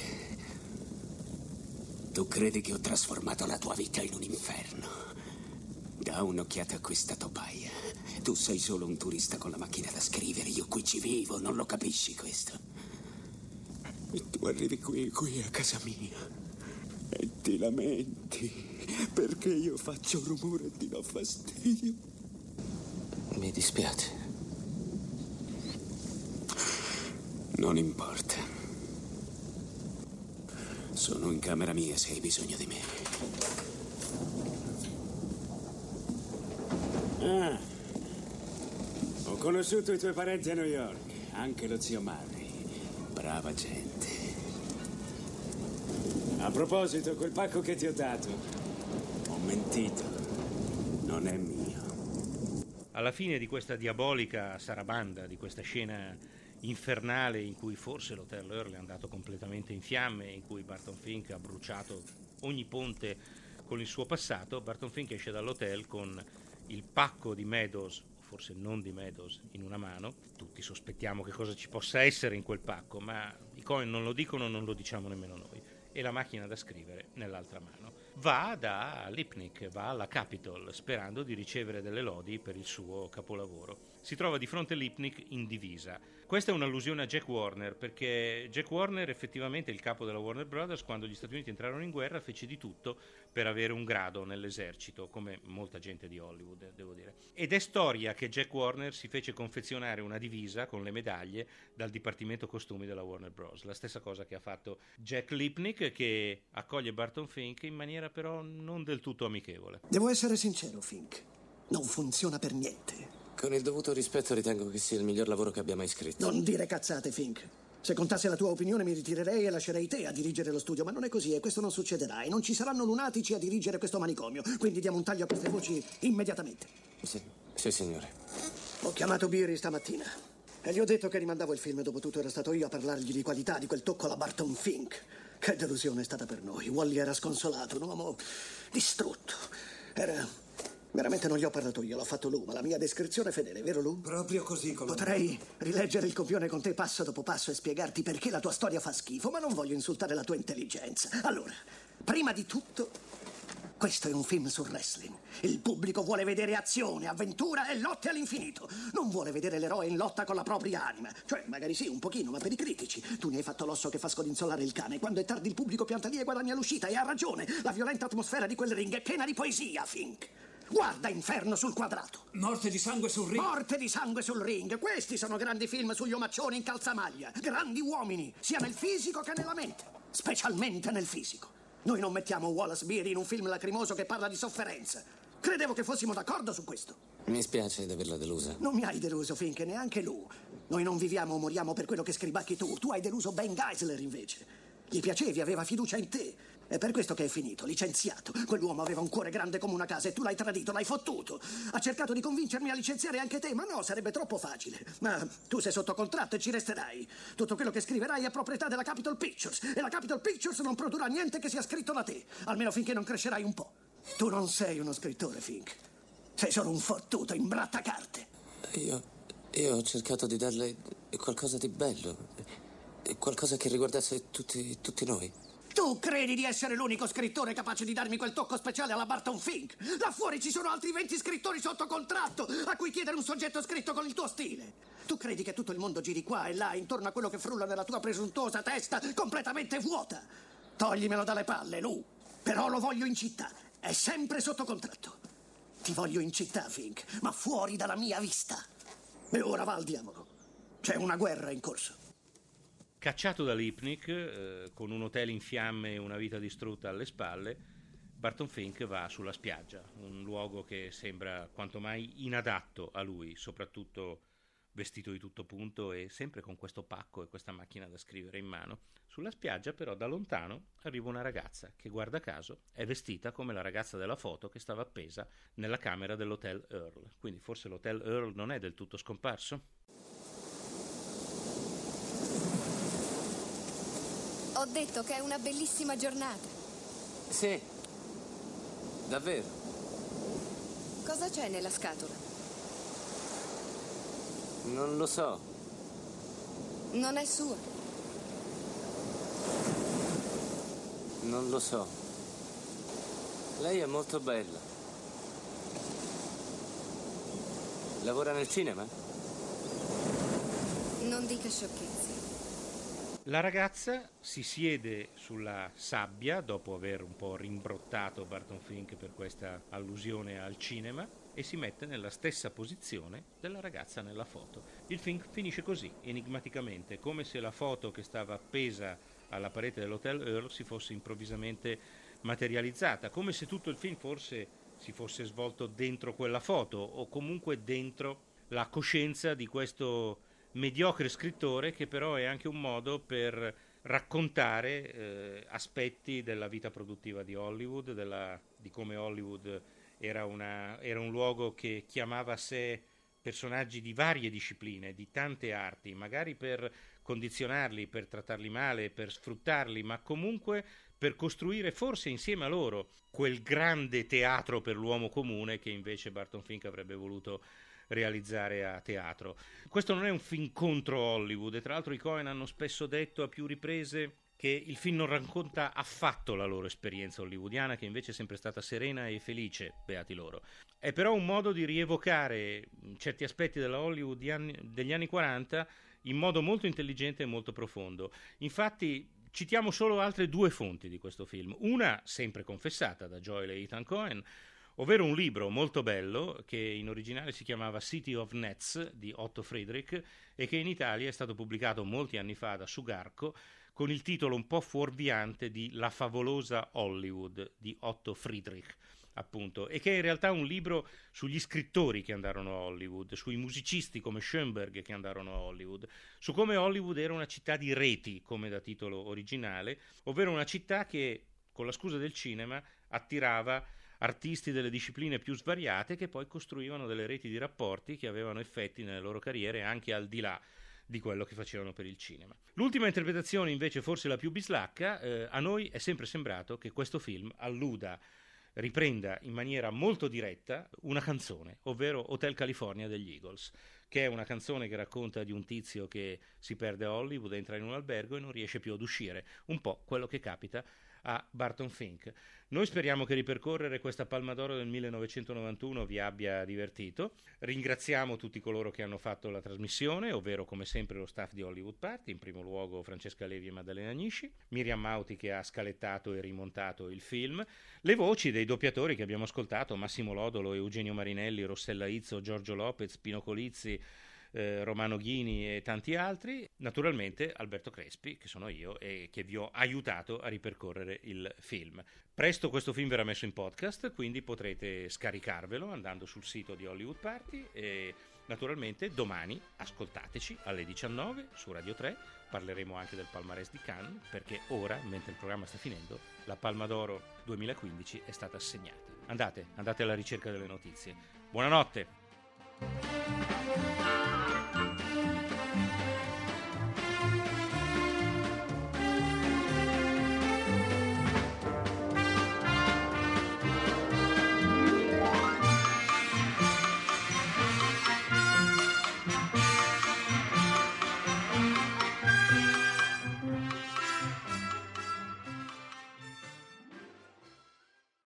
Tu credi che ho trasformato la tua vita in un inferno? Da un'occhiata a questa topaia. Tu sei solo un turista con la macchina da scrivere, io qui ci vivo, non lo capisci questo? E tu arrivi qui, qui a casa mia e ti lamenti perché io faccio rumore e ti do fastidio. Mi dispiace. Non importa. Sono in camera mia se hai bisogno di me. Ah. Ho conosciuto i tuoi parenti a New York, anche lo zio Murray. Brava gente. A proposito, quel pacco che ti ho dato, ho mentito. Non è mio. Alla fine di questa diabolica sarabanda, di questa scena infernale in cui forse l'Hotel Earl è andato completamente in fiamme, in cui Barton Fink ha bruciato ogni ponte con il suo passato, Barton Fink esce dall'hotel con il pacco di Meadows, forse non di Meadows, in una mano. Tutti sospettiamo che cosa ci possa essere in quel pacco, ma i Coen non lo dicono, non lo diciamo nemmeno noi. E la macchina da scrivere nell'altra mano. Va da Lipnick, va alla Capitol, sperando di ricevere delle lodi per il suo capolavoro. Si trova di fronte a Lipnick in divisa. Questa è un'allusione a Jack Warner, perché Jack Warner, effettivamente il capo della Warner Brothers, quando gli Stati Uniti entrarono in guerra, fece di tutto per avere un grado nell'esercito, come molta gente di Hollywood, devo dire. Ed è storia che Jack Warner si fece confezionare una divisa con le medaglie dal Dipartimento Costumi della Warner Bros. La stessa cosa che ha fatto Jack Lipnick, che accoglie Barton Fink in maniera però non del tutto amichevole. Devo essere sincero, Fink. Non funziona per niente. Con il dovuto rispetto ritengo che sia il miglior lavoro che abbia mai scritto. Non dire cazzate, Fink. Se contasse la tua opinione mi ritirerei e lascerei te a dirigere lo studio, ma non è così e questo non succederà e non ci saranno lunatici a dirigere questo manicomio, quindi diamo un taglio a queste voci immediatamente. Sì, sì signore. Ho chiamato Beery stamattina e gli ho detto che rimandavo il film, dopotutto era stato io a parlargli di qualità di quel tocco alla Barton Fink. Che delusione è stata per noi. Wally era sconsolato, un uomo distrutto. Era... Veramente non gli ho parlato io, l'ha fatto Lou, ma la mia descrizione è fedele, vero Lou? Proprio così, Colombo. Potrei rileggere il copione con te passo dopo passo e spiegarti perché la tua storia fa schifo, ma non voglio insultare la tua intelligenza. Allora, prima di tutto, questo è un film sul wrestling. Il pubblico vuole vedere azione, avventura e lotte all'infinito. Non vuole vedere l'eroe in lotta con la propria anima. Cioè, magari sì, un pochino, ma per i critici. Tu ne hai fatto l'osso che fa scodinzolare il cane. Quando è tardi il pubblico pianta lì e guadagna l'uscita. E ha ragione. La violenta atmosfera di quel ring è piena di poesia, Fink. Guarda Inferno sul quadrato. Morte di sangue sul ring. Morte di sangue sul ring. Questi sono grandi film sugli omaccioni in calzamaglia. Grandi uomini, sia nel fisico che nella mente. Specialmente nel fisico. Noi non mettiamo Wallace Beery in un film lacrimoso che parla di sofferenza. Credevo che fossimo d'accordo su questo. Mi spiace di averla delusa. Non mi hai deluso, Fink, neanche lui. Noi non viviamo o moriamo per quello che scribacchi tu. Tu hai deluso Ben Geisler, invece. Gli piacevi, aveva fiducia in te. È per questo che è finito, licenziato. Quell'uomo aveva un cuore grande come una casa e tu l'hai tradito, l'hai fottuto. Ha cercato di convincermi a licenziare anche te, ma no, sarebbe troppo facile. Ma tu sei sotto contratto e ci resterai. Tutto quello che scriverai è proprietà della Capitol Pictures e la Capitol Pictures non produrrà niente che sia scritto da te, almeno finché non crescerai un po'. Tu non sei uno scrittore, Fink. Sei solo un fottuto imbrattacarte. Io, io ho cercato di darle qualcosa di bello, qualcosa che riguardasse tutti, tutti noi. Tu credi di essere l'unico scrittore capace di darmi quel tocco speciale alla Barton Fink? Là fuori ci sono altri venti scrittori sotto contratto a cui chiedere un soggetto scritto con il tuo stile. Tu credi che tutto il mondo giri qua e là intorno a quello che frulla nella tua presuntuosa testa completamente vuota? Toglimelo dalle palle, Lou. Però lo voglio in città. È sempre sotto contratto. Ti voglio in città, Fink, ma fuori dalla mia vista. E ora va al diavolo. C'è una guerra in corso. Cacciato da Lipnick, eh, con un hotel in fiamme e una vita distrutta alle spalle, Barton Fink va sulla spiaggia, un luogo che sembra quanto mai inadatto a lui, soprattutto vestito di tutto punto e sempre con questo pacco e questa macchina da scrivere in mano. Sulla spiaggia però da lontano arriva una ragazza che, guarda caso, è vestita come la ragazza della foto che stava appesa nella camera dell'Hotel Earl. Quindi forse l'Hotel Earl non è del tutto scomparso? Ho detto che è una bellissima giornata. Sì, davvero. Cosa c'è nella scatola? Non lo so. Non è sua. Non lo so. Lei è molto bella. Lavora nel cinema? Non dica sciocchezze. La ragazza si siede sulla sabbia dopo aver un po' rimbrottato Barton Fink per questa allusione al cinema e si mette nella stessa posizione della ragazza nella foto. Il film finisce così, enigmaticamente, come se la foto che stava appesa alla parete dell'Hotel Earl si fosse improvvisamente materializzata, come se tutto il film forse si fosse svolto dentro quella foto o comunque dentro la coscienza di questo mediocre scrittore, che però è anche un modo per raccontare eh, aspetti della vita produttiva di Hollywood, della, di come Hollywood era, una, era un luogo che chiamava a sé personaggi di varie discipline, di tante arti, magari per condizionarli, per trattarli male, per sfruttarli, ma comunque per costruire forse insieme a loro quel grande teatro per l'uomo comune che invece Barton Fink avrebbe voluto realizzare a teatro. Questo non è un film contro Hollywood e tra l'altro i Coen hanno spesso detto a più riprese che il film non racconta affatto la loro esperienza hollywoodiana, che invece è sempre stata serena e felice, beati loro. È però un modo di rievocare certi aspetti della Hollywood di anni, degli anni quaranta in modo molto intelligente e molto profondo. Infatti citiamo solo altre due fonti di questo film, una sempre confessata da Joel e Ethan Coen, ovvero un libro molto bello che in originale si chiamava City of Nets di Otto Friedrich e che in Italia è stato pubblicato molti anni fa da Sugarco con il titolo un po' fuorviante di La favolosa Hollywood di Otto Friedrich, appunto, e che è in realtà un libro sugli scrittori che andarono a Hollywood, sui musicisti come Schoenberg che andarono a Hollywood, su come Hollywood era una città di reti, come da titolo originale, ovvero una città che, con la scusa del cinema, attirava artisti delle discipline più svariate che poi costruivano delle reti di rapporti che avevano effetti nelle loro carriere anche al di là di quello che facevano per il cinema. L'ultima interpretazione, invece forse la più bislacca, eh, a noi è sempre sembrato che questo film alluda, riprenda in maniera molto diretta una canzone, ovvero Hotel California degli Eagles, che è una canzone che racconta di un tizio che si perde a Hollywood, entra in un albergo e non riesce più ad uscire, un po' quello che capita a Barton Fink. Noi speriamo che ripercorrere questa Palma d'Oro del millenovecentonovantuno vi abbia divertito. Ringraziamo tutti coloro che hanno fatto la trasmissione, ovvero come sempre lo staff di Hollywood Party, in primo luogo Francesca Levi e Maddalena Agnisci, Miriam Mauti che ha scalettato e rimontato il film, le voci dei doppiatori che abbiamo ascoltato, Massimo Lodolo, Eugenio Marinelli, Rossella Izzo, Giorgio Lopez, Pino Colizzi, Eh, Romano Ghini e tanti altri, naturalmente Alberto Crespi, che sono io e che vi ho aiutato a ripercorrere il film. Presto questo film verrà messo in podcast, quindi potrete scaricarvelo andando sul sito di Hollywood Party e naturalmente domani ascoltateci alle diciannove su Radio tre, parleremo anche del palmarès di Cannes, perché ora, mentre il programma sta finendo, la Palma d'Oro duemilaquindici è stata assegnata. Andate, andate alla ricerca delle notizie. Buonanotte!